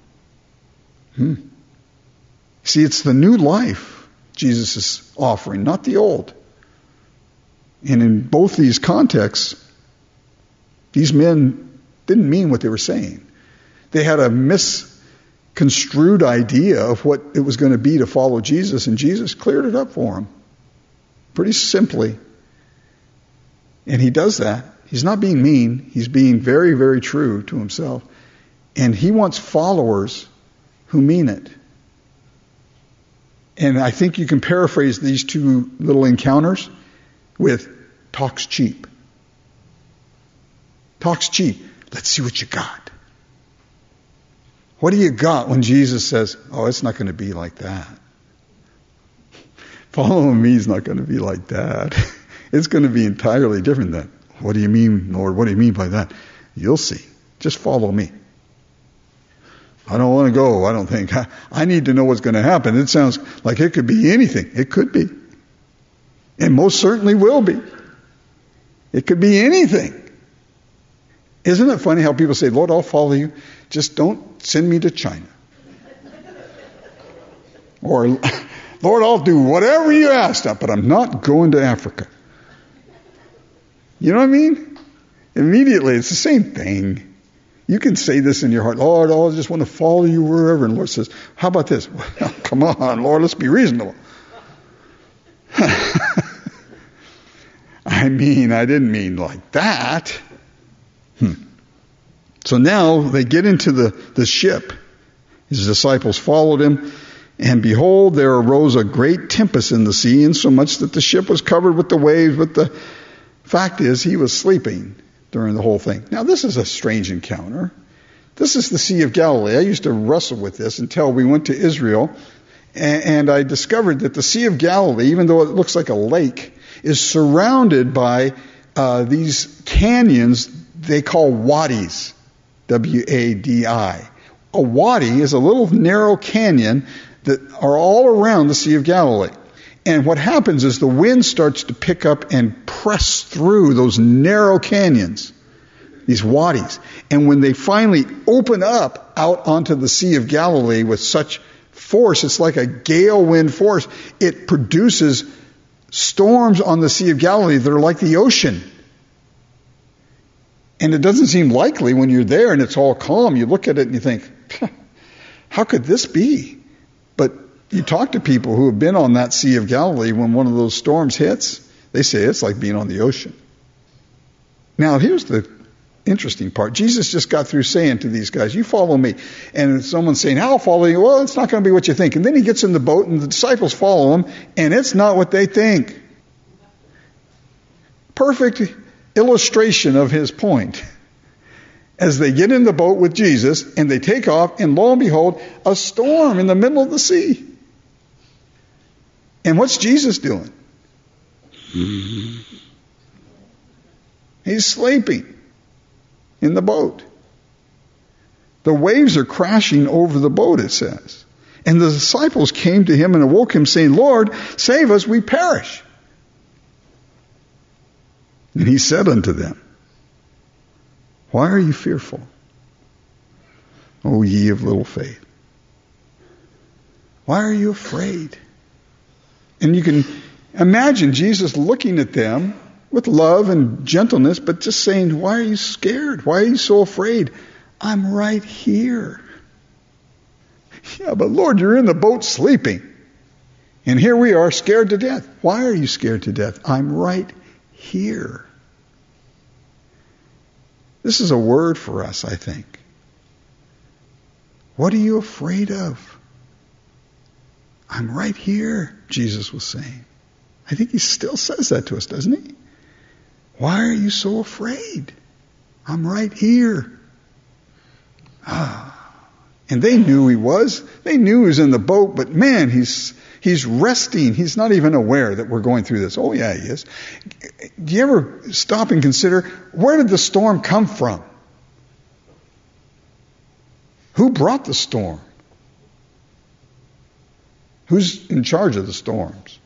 See, it's the new life Jesus is offering, not the old. And in both these contexts, these men didn't mean what they were saying. They had a misconstrued idea of what it was going to be to follow Jesus, and Jesus cleared it up for them pretty simply. And he does that. He's not being mean. He's being very, very true to himself. And he wants followers who mean it. And I think you can paraphrase these two little encounters with talk's cheap. Talk's cheap. Let's see what you got. What do you got when Jesus says, oh, it's not going to be like that. Following me is not going to be like that. It's going to be entirely different than, what do you mean, Lord? What do you mean by that? You'll see. Just follow me. I don't want to go. I don't think. I need to know what's going to happen. It sounds like it could be anything. It could be. And most certainly will be. It could be anything. Isn't it funny how people say, Lord, I'll follow you. Just don't send me to China. Or, Lord, I'll do whatever you ask, but I'm not going to Africa. You know what I mean? Immediately, it's the same thing. You can say this in your heart, Lord, I just want to follow you wherever. And the Lord says, how about this? Well, come on, Lord, let's be reasonable. I didn't mean like that. So now they get into the ship. His disciples followed him. And behold, there arose a great tempest in the sea, insomuch that the ship was covered with the waves. But the fact is, he was sleeping during the whole thing. Now, this is a strange encounter. This is the Sea of Galilee. I used to wrestle with this until we went to Israel. And I discovered that the Sea of Galilee, even though it looks like a lake, is surrounded by these canyons they call wadis. W-A-D-I. A wadi is a little narrow canyon that are all around the Sea of Galilee. And what happens is the wind starts to pick up and press through those narrow canyons, these wadis. And when they finally open up out onto the Sea of Galilee with such force, it's like a gale wind force, it produces storms on the Sea of Galilee that are like the ocean. And it doesn't seem likely when you're there and it's all calm. You look at it and you think, how could this be? But you talk to people who have been on that Sea of Galilee when one of those storms hits, they say it's like being on the ocean. Now, here's the interesting part. Jesus just got through saying to these guys, you follow me. And someone's saying, I'll follow you. Well, it's not going to be what you think. And then he gets in the boat and the disciples follow him, and it's not what they think. Perfect illustration of his point. As they get in the boat with Jesus and they take off, and lo and behold, a storm in the middle of the sea. And what's Jesus doing? He's sleeping in the boat. The waves are crashing over the boat, it says. And the disciples came to him and awoke him, saying, Lord, save us, we perish. And he said unto them, why are you fearful, O ye of little faith? Why are you afraid? And you can imagine Jesus looking at them with love and gentleness, but just saying, why are you scared? Why are you so afraid? I'm right here. Yeah, but Lord, you're in the boat sleeping. And here we are scared to death. Why are you scared to death? I'm right here. This is a word for us, I think. What are you afraid of? I'm right here, Jesus was saying. I think he still says that to us, doesn't he? Why are you so afraid? I'm right here. And they knew he was. They knew he was in the boat, but man, he's resting. He's not even aware that we're going through this. Oh yeah, he is. Do you ever stop and consider, where did the storm come from? Who brought the storm? Who's in charge of the storms?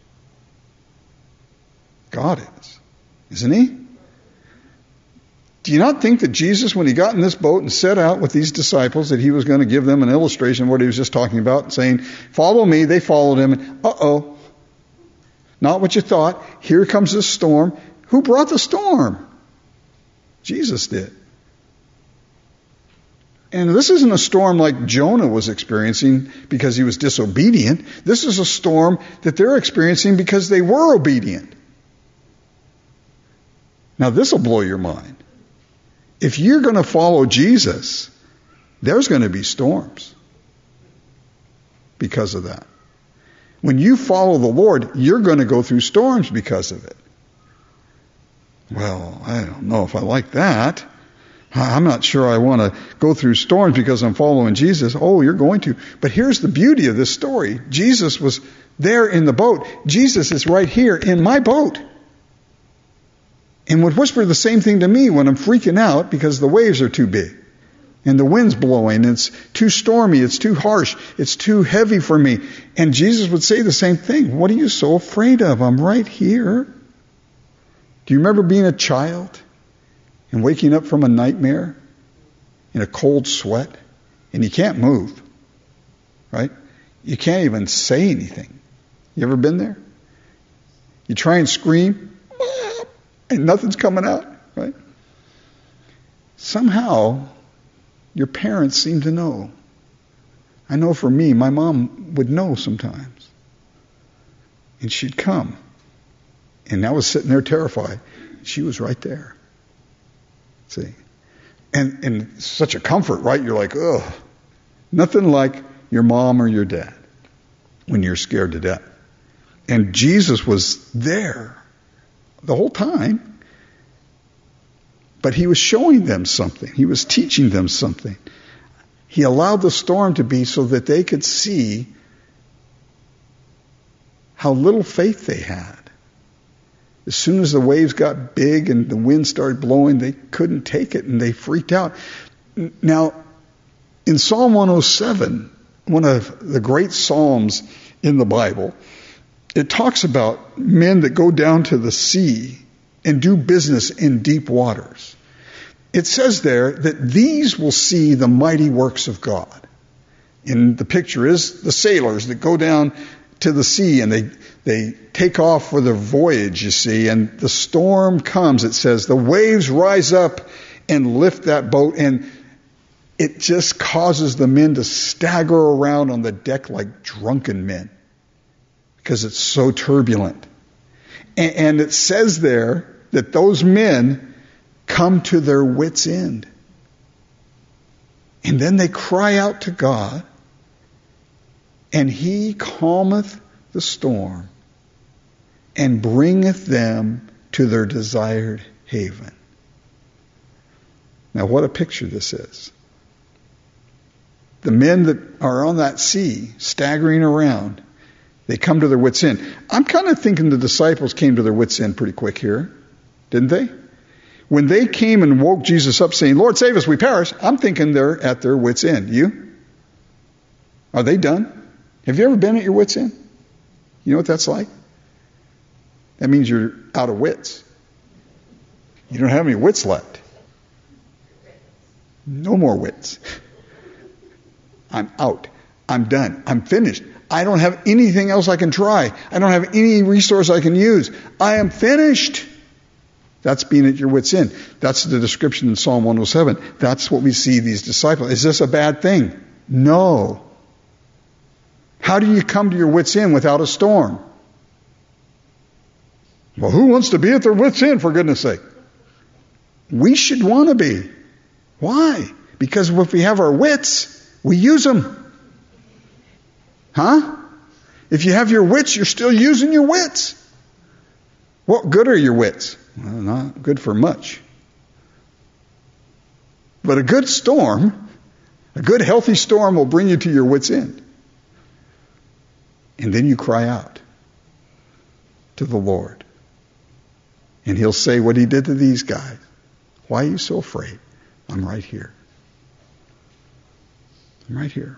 God is. Isn't he? Do you not think that Jesus, when he got in this boat and set out with these disciples, that he was going to give them an illustration of what he was just talking about, saying, follow me? They followed him, and not what you thought. Here comes this storm. Who brought the storm? Jesus did. And this isn't a storm like Jonah was experiencing because he was disobedient. This is a storm that they're experiencing because they were obedient. Now this will blow your mind. If you're going to follow Jesus, there's going to be storms because of that. When you follow the Lord, you're going to go through storms because of it. Well, I don't know if I like that. I'm not sure I want to go through storms because I'm following Jesus. Oh, you're going to. But here's the beauty of this story. Jesus was there in the boat. Jesus is right here in my boat. And would whisper the same thing to me when I'm freaking out because the waves are too big. And the wind's blowing. And it's too stormy. It's too harsh. It's too heavy for me. And Jesus would say the same thing. What are you so afraid of? I'm right here. Do you remember being a child and waking up from a nightmare in a cold sweat? And you can't move. Right? You can't even say anything. You ever been there? You try and scream, and nothing's coming out, right? somehow your parents seem to know. I know for me, my mom would know sometimes. And she'd come. And I was sitting there terrified. She was right there. See? And such a comfort, right? You're like, ugh. Nothing like your mom or your dad when you're scared to death. And Jesus was there the whole time. But he was showing them something. He was teaching them something. He allowed the storm to be so that they could see how little faith they had. As soon as the waves got big and the wind started blowing, they couldn't take it and they freaked out. Now, in Psalm 107, one of the great psalms in the Bible, it talks about men that go down to the sea and do business in deep waters. It says there that these will see the mighty works of God. And the picture is the sailors that go down to the sea and they take off for their voyage, you see, and the storm comes. It says the waves rise up and lift that boat, and it just causes the men to stagger around on the deck like drunken men because it's so turbulent. And it says there that those men come to their wits' end. And then they cry out to God, and he calmeth the storm and bringeth them to their desired haven. Now, what a picture this is. The men that are on that sea, staggering around, they come to their wits' end. I'm kind of thinking the disciples came to their wits' end pretty quick here, didn't they? When they came and woke Jesus up saying, Lord, save us, we perish, I'm thinking they're at their wits' end. You? Are they done? Have you ever been at your wits' end? You know what that's like? That means you're out of wits. You don't have any wits left. No more wits. I'm out. I'm done. I'm finished. I don't have anything else I can try. I don't have any resource I can use. I am finished. That's being at your wits' end. That's the description in Psalm 107. That's what we see these disciples. Is this a bad thing? No. How do you come to your wits' end without a storm? Well, who wants to be at their wits' end, for goodness sake? We should want to be. Why? Because if we have our wits, we use them. Huh? If you have your wits, you're still using your wits. What good are your wits? Well, not good for much. But a good storm, a good healthy storm will bring you to your wits' end. And then you cry out to the Lord. And he'll say what he did to these guys. Why are you so afraid? I'm right here. I'm right here.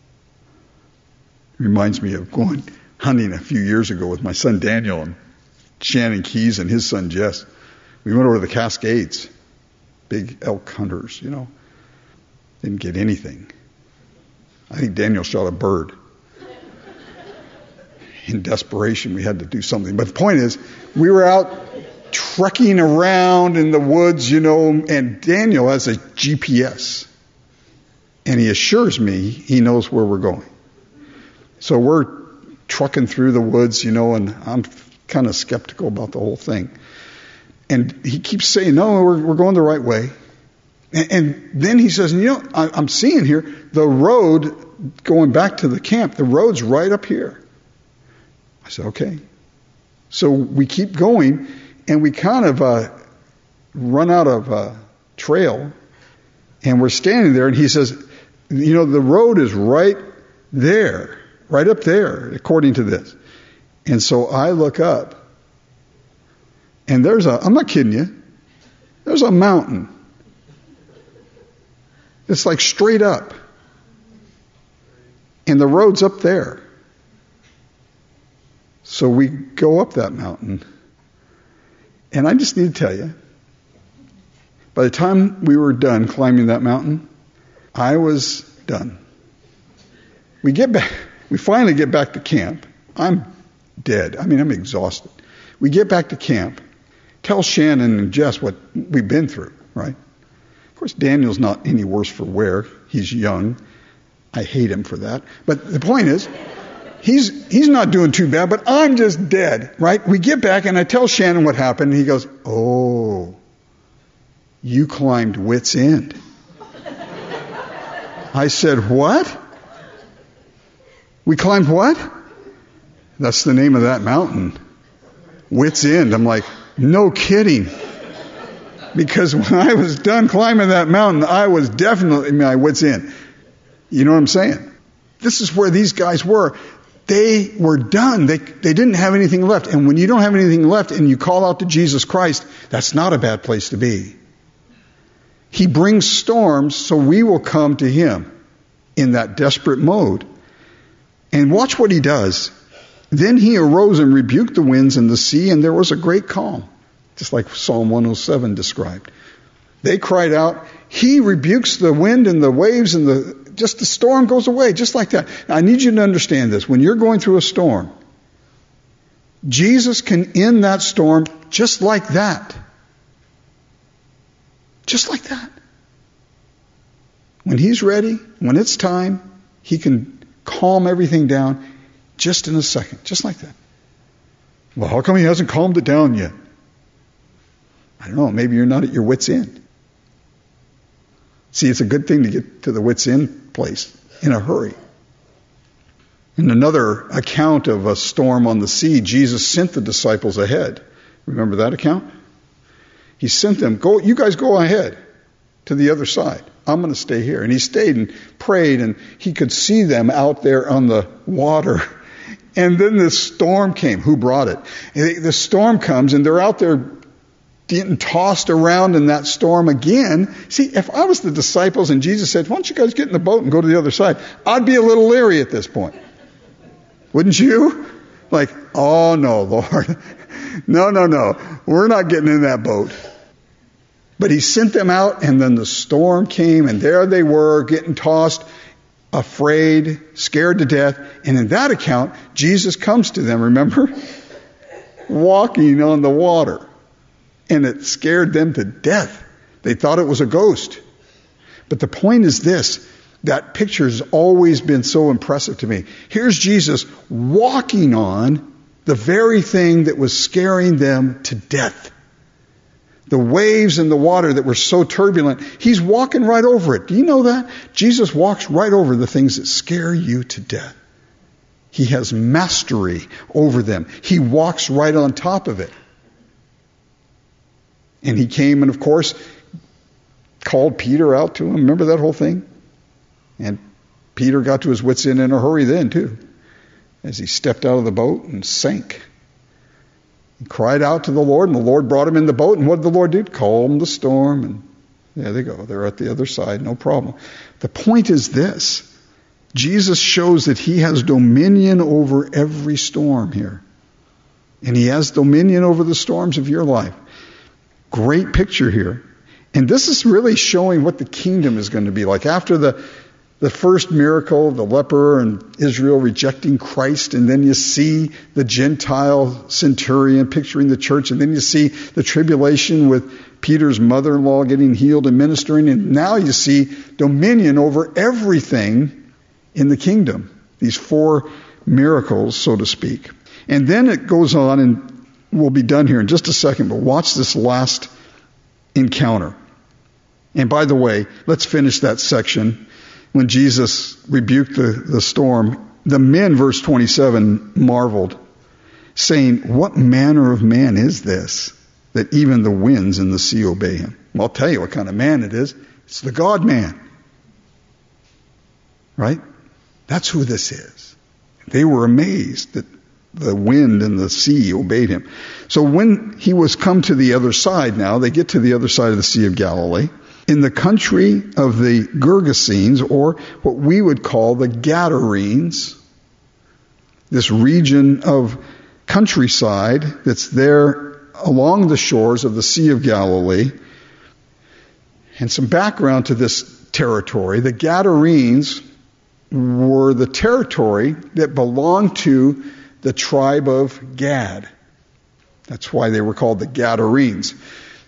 It reminds me of going hunting a few years ago with my son Daniel and Shannon Keys and his son Jess. We went over to the Cascades. Big elk hunters, you know. Didn't get anything. I think Daniel shot a bird. In desperation, we had to do something. But the point is, we were out trekking around in the woods, you know, and Daniel has a GPS. And he assures me he knows where we're going. So we're trucking through the woods, you know, and I'm kind of skeptical about the whole thing. And he keeps saying, no, we're going the right way. And then he says, you know, I'm seeing here the road going back to the camp. The road's right up here. I said, okay. So we keep going, and we kind of run out of trail, and we're standing there, and he says, you know, the road is right there, right up there, according to this. And so I look up, and I'm not kidding you, there's a mountain. It's like straight up. And the road's up there. So we go up that mountain. And I just need to tell you, by the time we were done climbing that mountain, I was done. We finally get back to camp. I'm dead. I mean, I'm exhausted. We get back to camp. Tell Shannon and Jess what we've been through, right? Of course, Daniel's not any worse for wear. He's young. I hate him for that. But the point is, he's not doing too bad, but I'm just dead, right? We get back and I tell Shannon what happened, and he goes, "Oh, you climbed Wits End." I said, "What? We climbed what?" That's the name of that mountain. Wits End. I'm like, no kidding. Because when I was done climbing that mountain, I was definitely my wits end. You know what I'm saying? This is where these guys were. They were done. They didn't have anything left. And when you don't have anything left and you call out to Jesus Christ, that's not a bad place to be. He brings storms so we will come to Him in that desperate mode. And watch what He does. Then He arose and rebuked the winds and the sea, and there was a great calm. Just like Psalm 107 described. They cried out. He rebukes the wind and the waves, and the storm goes away, just like that. Now, I need you to understand this. When you're going through a storm, Jesus can end that storm just like that. Just like that. When He's ready, when it's time, He can calm everything down just in a second, just like that. Well, how come He hasn't calmed it down yet? I don't know, maybe you're not at your wit's end. See, it's a good thing to get to the wit's end place in a hurry. In another account of a storm on the sea, Jesus sent the disciples ahead. Remember that account? He sent them, you guys go ahead to the other side. I'm going to stay here. And He stayed and prayed, and He could see them out there on the water. And then the storm came. Who brought it? The storm comes, and they're out there getting tossed around in that storm again. See, if I was the disciples and Jesus said, "Why don't you guys get in the boat and go to the other side?" I'd be a little leery at this point. Wouldn't you? Like, oh no, Lord. No. We're not getting in that boat. But He sent them out, and then the storm came, and there they were getting tossed, afraid, scared to death. And in that account, Jesus comes to them, remember? Walking on the water. And it scared them to death. They thought it was a ghost. But the point is this. That picture has always been so impressive to me. Here's Jesus walking on the very thing that was scaring them to death. The waves and the water that were so turbulent, He's walking right over it. Do you know that? Jesus walks right over the things that scare you to death. He has mastery over them. He walks right on top of it. And He came and, of course, called Peter out to Him. Remember that whole thing? And Peter got to his wits' end in a hurry then, too, as he stepped out of the boat and sank. He cried out to the Lord, and the Lord brought him in the boat. And what did the Lord do? Calm the storm. And there they go. They're at the other side. No problem. The point is this. Jesus shows that He has dominion over every storm here. And He has dominion over the storms of your life. Great picture here. And this is really showing what the kingdom is going to be like. After the first miracle, the leper and Israel rejecting Christ, and then you see the Gentile centurion picturing the church, and then you see the tribulation with Peter's mother-in-law getting healed and ministering, and now you see dominion over everything in the kingdom. These 4 miracles, so to speak. And then it goes on, and we'll be done here in just a second, but watch this last encounter. And by the way, let's finish that section. When Jesus rebuked the storm, the men, verse 27, marveled, saying, "What manner of man is this, that even the winds and the sea obey Him?" Well, I'll tell you what kind of man it is. It's the God-man. Right? That's who this is. They were amazed that the wind and the sea obeyed Him. So when He was come to the other side now, they get to the other side of the Sea of Galilee, in the country of the Gergesenes, or what we would call the Gadarenes, this region of countryside that's there along the shores of the Sea of Galilee. And some background to this territory. The Gadarenes were the territory that belonged to the tribe of Gad. That's why they were called the Gadarenes.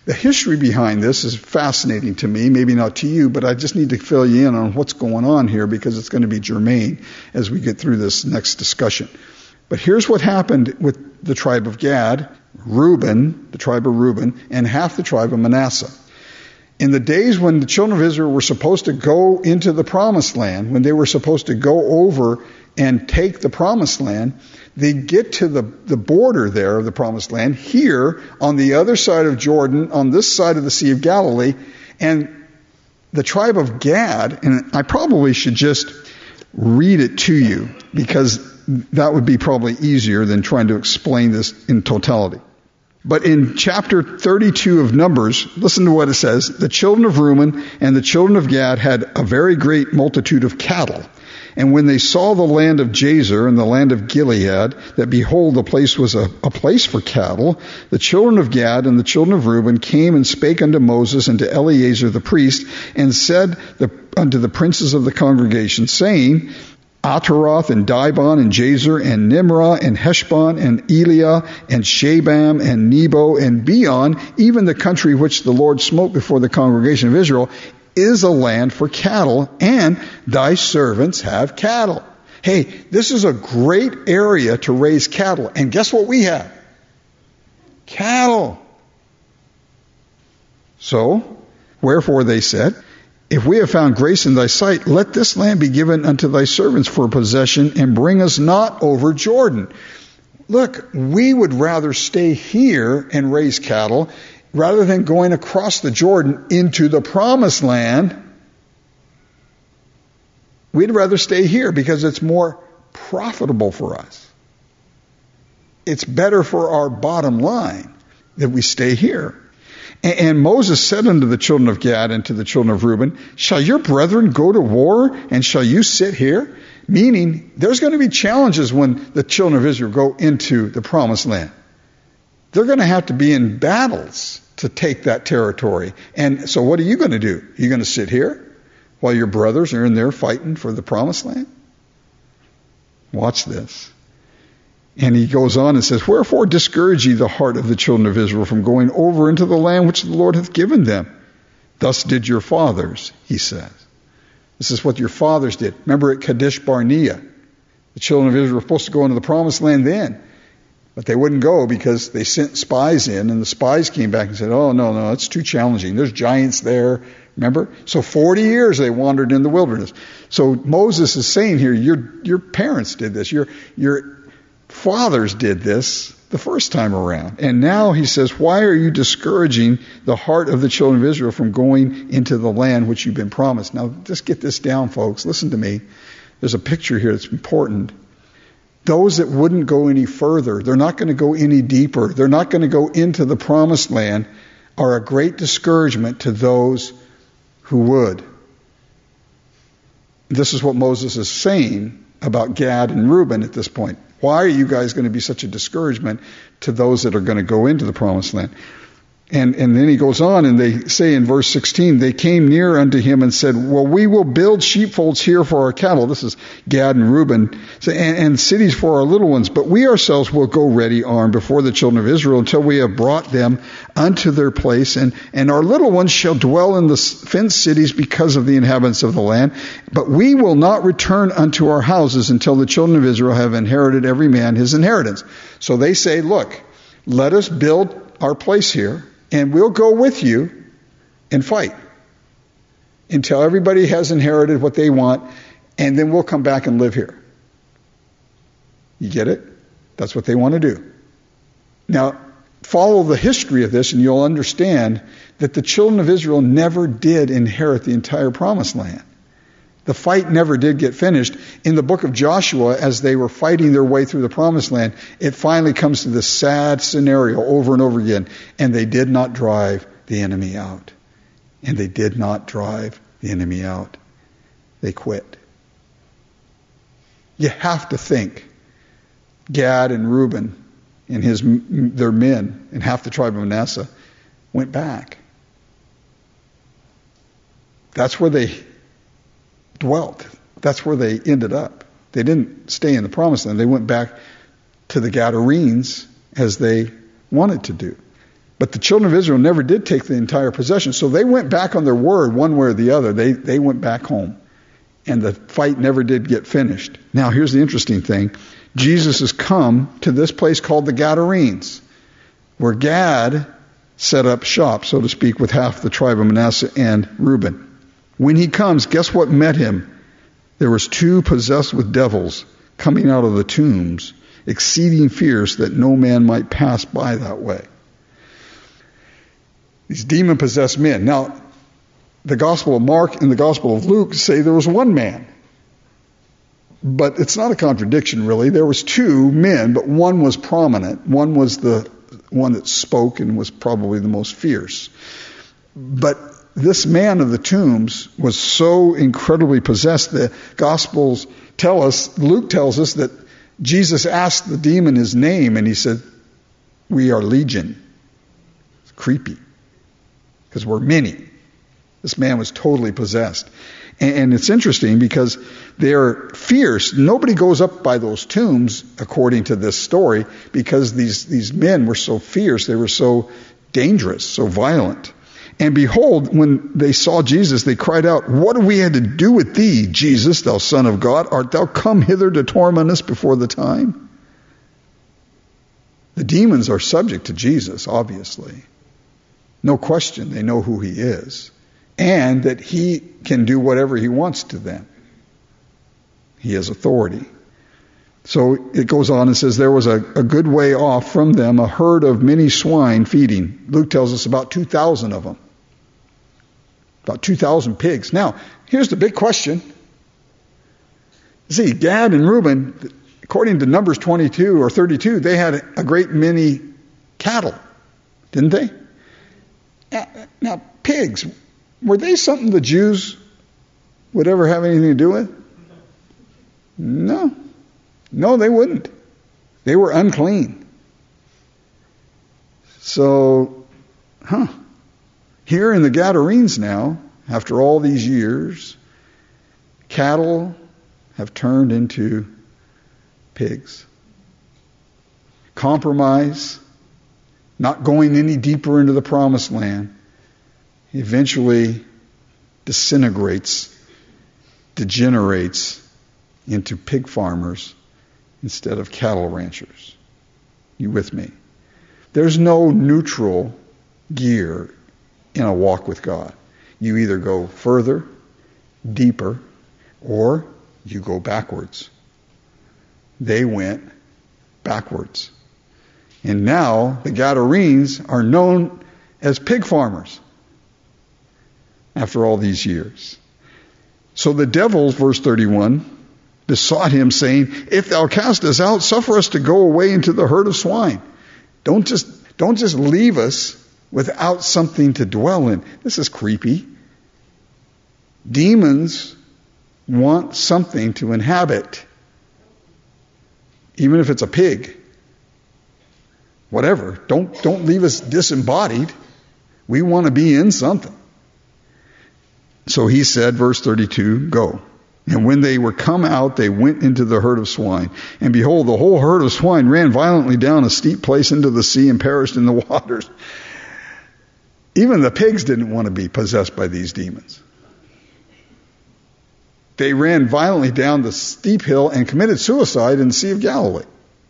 The history behind this is fascinating to me, maybe not to you, but I just need to fill you in on what's going on here because it's going to be germane as we get through this next discussion. But here's what happened with the tribe of Gad, Reuben, the tribe of Reuben, and half the tribe of Manasseh. In the days when the children of Israel were supposed to go into the promised land, when they were supposed to go over and take the promised land, they get to the border there of the promised land, here on the other side of Jordan, on this side of the Sea of Galilee, and the tribe of Gad, and I probably should just read it to you, because that would be probably easier than trying to explain this in totality. But in chapter 32 of Numbers, listen to what it says. The children of Reuben and the children of Gad had a very great multitude of cattle. And when they saw the land of Jazer and the land of Gilead, that behold, the place was a place for cattle, the children of Gad and the children of Reuben came and spake unto Moses and to Eleazar the priest, and said unto the princes of the congregation, saying, Ataroth and Dibon and Jazer and Nimrah and Heshbon and Eliah and Shabam and Nebo and Beon, even the country which the Lord smote before the congregation of Israel, is a land for cattle, and thy servants have cattle. Hey, this is a great area to raise cattle. And guess what we have? Cattle. So, wherefore they said, if we have found grace in thy sight, let this land be given unto thy servants for possession, and bring us not over Jordan. Look, we would rather stay here and raise cattle rather than going across the Jordan into the promised land. We'd rather stay here because it's more profitable for us. It's better for our bottom line that we stay here. And Moses said unto the children of Gad and to the children of Reuben, shall your brethren go to war, and shall you sit here? Meaning, there's going to be challenges when the children of Israel go into the promised land. They're going to have to be in battles to take that territory. And so what are you going to do? Are you going to sit here while your brothers are in there fighting for the promised land? Watch this. And he goes on and says, wherefore discourage ye the heart of the children of Israel from going over into the land which the Lord hath given them? Thus did your fathers, he says. This is what your fathers did. Remember at Kadesh Barnea, the children of Israel were supposed to go into the promised land then. But they wouldn't go because they sent spies in, and the spies came back and said, oh, no, it's too challenging. There's giants there. Remember? So 40 years they wandered in the wilderness. So Moses is saying here, your parents did this. Your fathers did this the first time around. And now he says, why are you discouraging the heart of the children of Israel from going into the land which you've been promised? Now, just get this down, folks. Listen to me. There's a picture here that's important. Those that wouldn't go any further, they're not going to go any deeper, they're not going to go into the promised land, are a great discouragement to those who would. This is what Moses is saying about Gad and Reuben at this point. Why are you guys going to be such a discouragement to those that are going to go into the promised land? And then he goes on, and they say in verse 16, they came near unto him and said, well, we will build sheepfolds here for our cattle. This is Gad and Reuben, and cities for our little ones. But we ourselves will go ready armed before the children of Israel until we have brought them unto their place. And our little ones shall dwell in the fenced cities because of the inhabitants of the land. But we will not return unto our houses until the children of Israel have inherited every man his inheritance. So they say, look, let us build our place here, and we'll go with you and fight until everybody has inherited what they want, and then we'll come back and live here. You get it? That's what they want to do. Now, follow the history of this, and you'll understand that the children of Israel never did inherit the entire promised land. The fight never did get finished. In the book of Joshua, as they were fighting their way through the promised land, it finally comes to this sad scenario over and over again. And they did not drive the enemy out. And they did not drive the enemy out. They quit. You have to think Gad and Reuben and their men and half the tribe of Manasseh went back. That's where they dwelt. That's where they ended up. They didn't stay in the promised land. They went back to the Gadarenes as they wanted to do. But the children of Israel never did take the entire possession. So they went back on their word one way or the other. They went back home. And the fight never did get finished. Now, here's the interesting thing. Jesus has come to this place called the Gadarenes, where Gad set up shop, so to speak, with half the tribe of Manasseh and Reuben. When he comes, guess what met him? There was 2 possessed with devils coming out of the tombs, exceeding fierce that no man might pass by that way. These demon-possessed men. Now, the Gospel of Mark and the Gospel of Luke say there was 1 man. But it's not a contradiction, really. There was 2 men, but one was prominent. One was the one that spoke and was probably the most fierce. But this man of the tombs was so incredibly possessed, the Gospels tell us, Luke tells us that Jesus asked the demon his name, and he said, "We are legion." It's creepy, because we're many. This man was totally possessed. And it's interesting because they're fierce. Nobody goes up by those tombs, according to this story, because these men were so fierce. They were so dangerous, so violent. And behold, when they saw Jesus, they cried out, "What have we had to do with thee, Jesus, thou Son of God? Art thou come hither to torment us before the time?" The demons are subject to Jesus, obviously. No question, they know who he is. And that he can do whatever he wants to them. He has authority. So it goes on and says, there was a good way off from them a herd of many swine feeding. Luke tells us about 2,000 of them. About 2,000 pigs. Now, here's the big question. See, Gad and Reuben, according to Numbers 22 or 32, they had a great many cattle, didn't they? Now, pigs, were they something the Jews would ever have anything to do with? No. No, they wouldn't. They were unclean. So, here in the Gadarenes now, after all these years, cattle have turned into pigs. Compromise, not going any deeper into the promised land, eventually disintegrates, degenerates into pig farmers instead of cattle ranchers. You with me? There's no neutral gear in a walk with God. You either go further, deeper, or you go backwards. They went backwards. And now the Gadarenes are known as pig farmers after all these years. So the devils, verse 31, besought him, saying, "If thou cast us out, suffer us to go away into the herd of swine." Don't just leave us without something to dwell in. This is creepy. Demons want something to inhabit, even if it's a pig. Whatever. Don't leave us disembodied. We want to be in something. So he said, verse 32, "Go." And when they were come out, they went into the herd of swine. And behold, the whole herd of swine ran violently down a steep place into the sea and perished in the waters. Even the pigs didn't want to be possessed by these demons. They ran violently down the steep hill and committed suicide in the Sea of Galilee.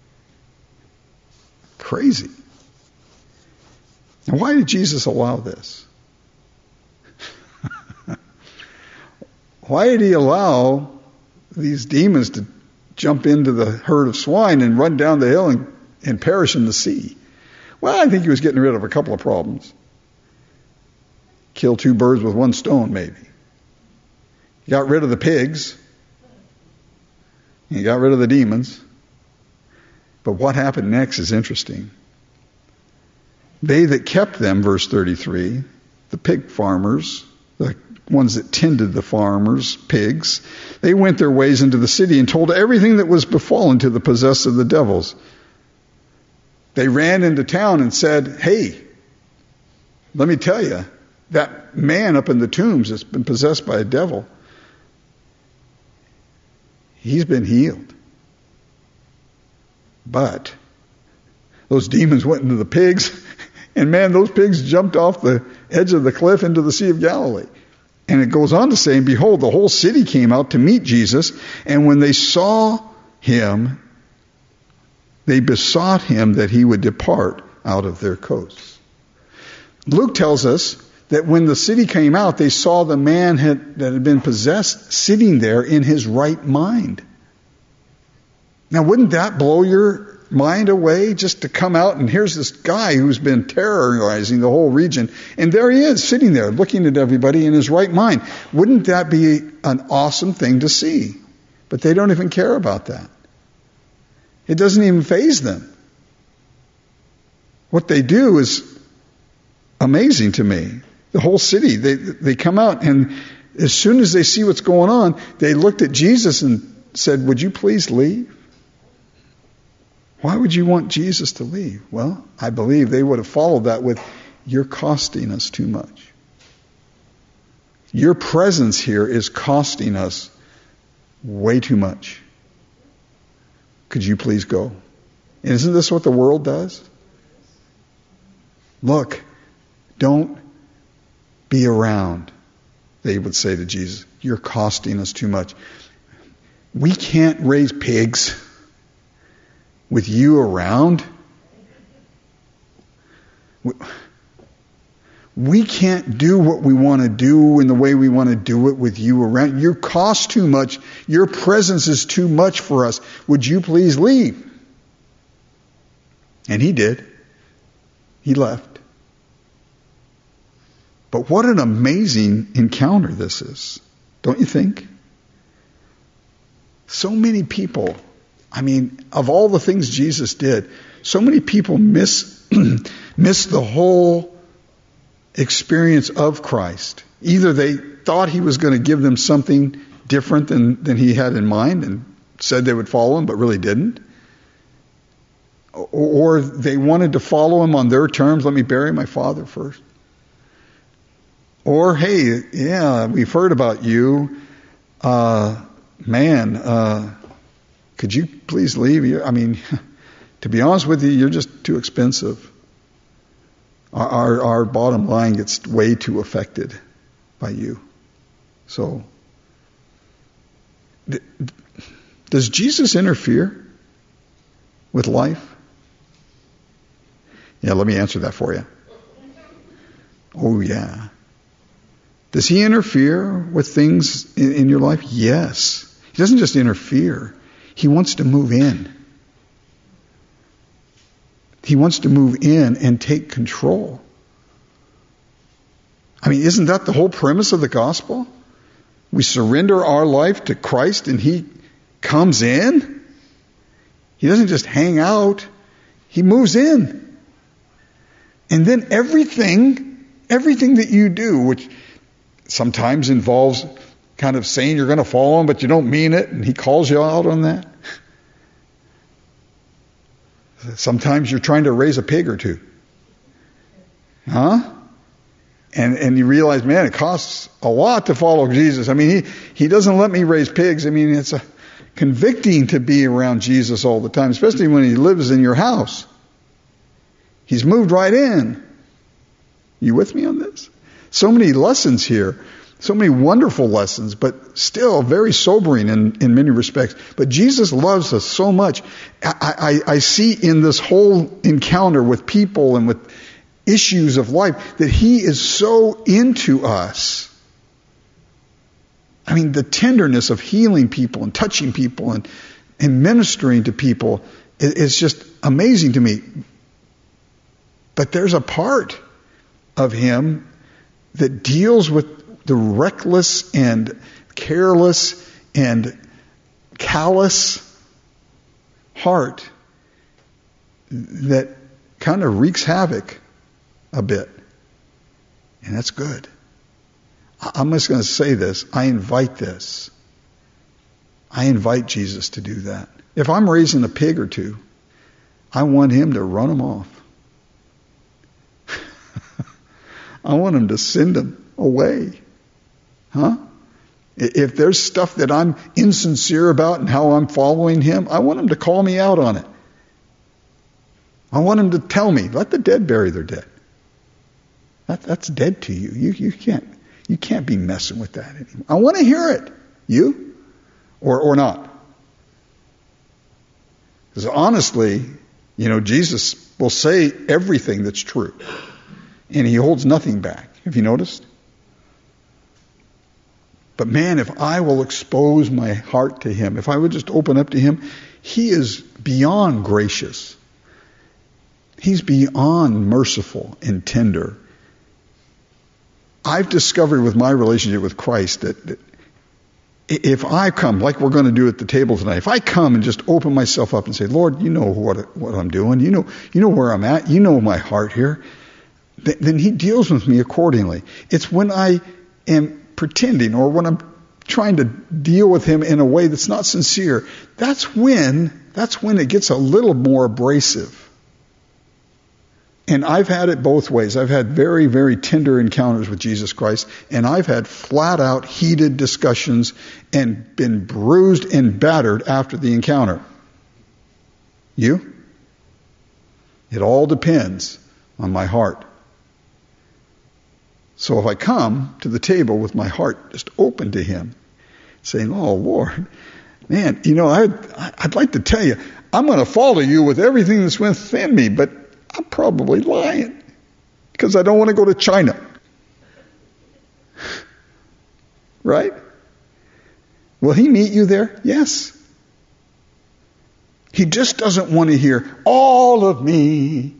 Crazy. Now, why did Jesus allow this? Why did he allow these demons to jump into the herd of swine and run down the hill and perish in the sea? Well, I think he was getting rid of a couple of problems. Kill 2 birds with 1 stone, maybe. He got rid of the pigs. He got rid of the demons. But what happened next is interesting. They that kept them, verse 33, the pig farmers, the ones that tended the farmers' pigs, they went their ways into the city and told everything that was befallen to the possessed of the devils. They ran into town and said, "Hey, let me tell you, that man up in the tombs that's been possessed by a devil, he's been healed." But those demons went into the pigs And man, those pigs jumped off the edge of the cliff into the Sea of Galilee. And it goes on to say, and behold, the whole city came out to meet Jesus. And when they saw him, they besought him that he would depart out of their coasts. Luke tells us that when the city came out, they saw the man that had been possessed sitting there in his right mind. Now, wouldn't that blow your mind away, just to come out and here's this guy who's been terrorizing the whole region, and there he is sitting there looking at everybody in his right mind? Wouldn't that be an awesome thing to see? But they don't even care about that. It doesn't even faze them. What they do is amazing to me. The whole city, they come out, and as soon as they see what's going on, they looked at Jesus and said, would you please leave? Why would you want Jesus to leave? Well, I believe they would have followed that with, you're costing us too much. Your presence here is costing us way too much. Could you please go? And isn't this what the world does? Look, don't be around, they would say to Jesus. You're costing us too much. We can't raise pigs with you around. We can't do what we want to do in the way we want to do it with you around. You cost too much. Your presence is too much for us. Would you please leave? And he did. He left. But what an amazing encounter this is, don't you think? So many people, I mean, of all the things Jesus did, so many people miss the whole experience of Christ. Either they thought he was going to give them something different than he had in mind and said they would follow him, but really didn't. Or they wanted to follow him on their terms. Let me bury my father first. Or, hey, yeah, we've heard about you. Could you please leave? I mean, to be honest with you, you're just too expensive. Our bottom line gets way too affected by you. So, does Jesus interfere with life? Yeah, let me answer that for you. Oh, yeah. Does he interfere with things in your life? Yes. He doesn't just interfere. He wants to move in. He wants to move in and take control. I mean, isn't that the whole premise of the gospel? We surrender our life to Christ and he comes in. He doesn't just hang out. He moves in. And then everything that you do, which sometimes involves kind of saying you're going to follow him, but you don't mean it, and he calls you out on that. Sometimes you're trying to raise a pig or two. Huh? And you realize, man, it costs a lot to follow Jesus. I mean, he doesn't let me raise pigs. I mean, it's convicting to be around Jesus all the time, especially when he lives in your house. He's moved right in. You with me on this? So many lessons here. So many wonderful lessons, but still very sobering in many respects. But Jesus loves us so much. I see in this whole encounter with people and with issues of life that he is so into us. I mean, the tenderness of healing people and touching people and ministering to people is just amazing to me. But there's a part of him that deals with the reckless and careless and callous heart that kind of wreaks havoc a bit. And that's good. I'm just going to say this. I invite this. I invite Jesus to do that. If I'm raising a pig or two, I want him to run them off. I want him to send them away. Huh? If there's stuff that I'm insincere about and how I'm following him, I want him to call me out on it. I want him to tell me, let the dead bury their dead. That's dead to you. You can't be messing with that anymore. I want to hear it. You? Or not? Because honestly, Jesus will say everything that's true. And he holds nothing back. Have you noticed? But man, if I will expose my heart to him, if I would just open up to him, he is beyond gracious. He's beyond merciful and tender. I've discovered with my relationship with Christ that if I come, like we're going to do at the table tonight, if I come and just open myself up and say, Lord, you know what I'm doing, you know where I'm at, you know my heart here, then he deals with me accordingly. It's when I am pretending or when I'm trying to deal with him in a way that's not sincere, that's when it gets a little more abrasive. And I've had it both ways. I've had very, very tender encounters with Jesus Christ, and I've had flat out heated discussions and been bruised and battered after the encounter. You? It all depends on my heart. So if I come to the table with my heart just open to him, saying, oh, Lord, man, I'd like to tell you, I'm going to follow you with everything that's within me, but I'm probably lying because I don't want to go to China. Right? Will he meet you there? Yes. He just doesn't want to hear all of me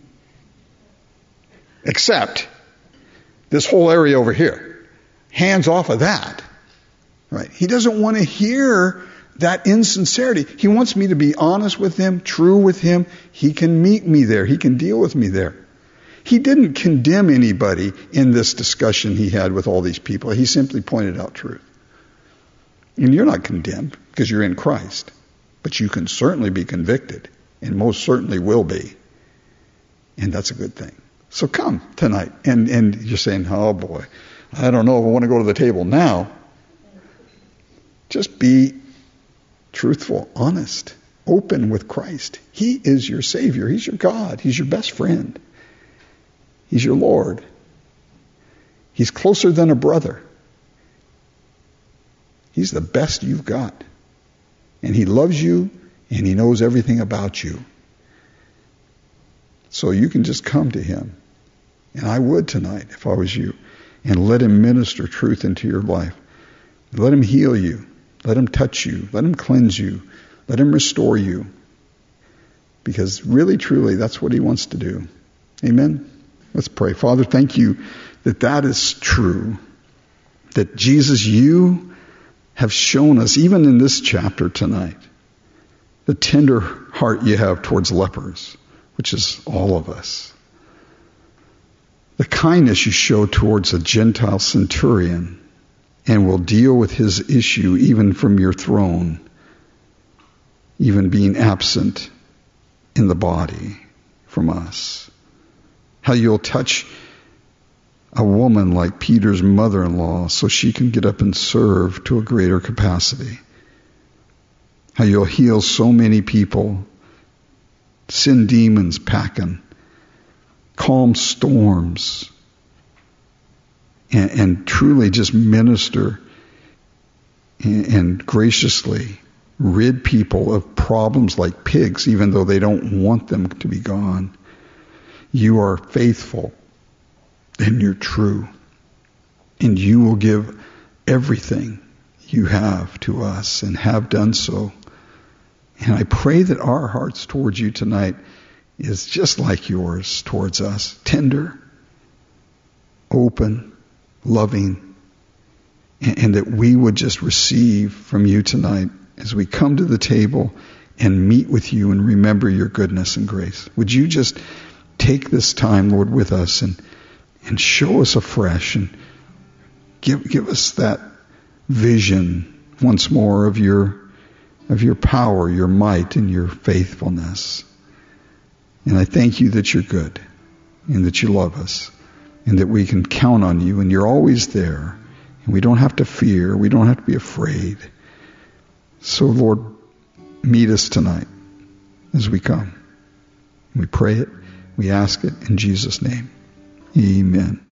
except this whole area over here. Hands off of that. Right? He doesn't want to hear that insincerity. He wants me to be honest with him, true with him. He can meet me there. He can deal with me there. He didn't condemn anybody in this discussion he had with all these people. He simply pointed out truth. And you're not condemned because you're in Christ. But you can certainly be convicted, and most certainly will be. And that's a good thing. So come tonight. And you're saying, oh boy, I don't know if I want to go to the table now. Just be truthful, honest, open with Christ. He is your Savior. He's your God. He's your best friend. He's your Lord. He's closer than a brother. He's the best you've got. And he loves you, and he knows everything about you. So you can just come to him. And I would tonight, if I was you, and let him minister truth into your life. Let him heal you. Let him touch you. Let him cleanse you. Let him restore you. Because really, truly, that's what he wants to do. Amen? Let's pray. Father, thank you that is true. That Jesus, you have shown us, even in this chapter tonight, the tender heart you have towards lepers, which is all of us. The kindness you show towards a Gentile centurion, and will deal with his issue even from your throne, even being absent in the body from us. How you'll touch a woman like Peter's mother-in-law so she can get up and serve to a greater capacity. How you'll heal so many people, send demons packing, calm storms, and truly just minister and graciously rid people of problems like pigs, even though they don't want them to be gone. You are faithful and you're true. And you will give everything you have to us and have done so. And I pray that our hearts towards you tonight is just like yours towards us. Tender, open, loving, and that we would just receive from you tonight as we come to the table and meet with you and remember your goodness and grace. Would you just take this time, Lord, with us and show us afresh and give us that vision once more of your power, your might, and your faithfulness. And I thank you that you're good and that you love us and that we can count on you and you're always there and we don't have to fear, we don't have to be afraid. So Lord, meet us tonight as we come. We pray it, we ask it in Jesus' name. Amen.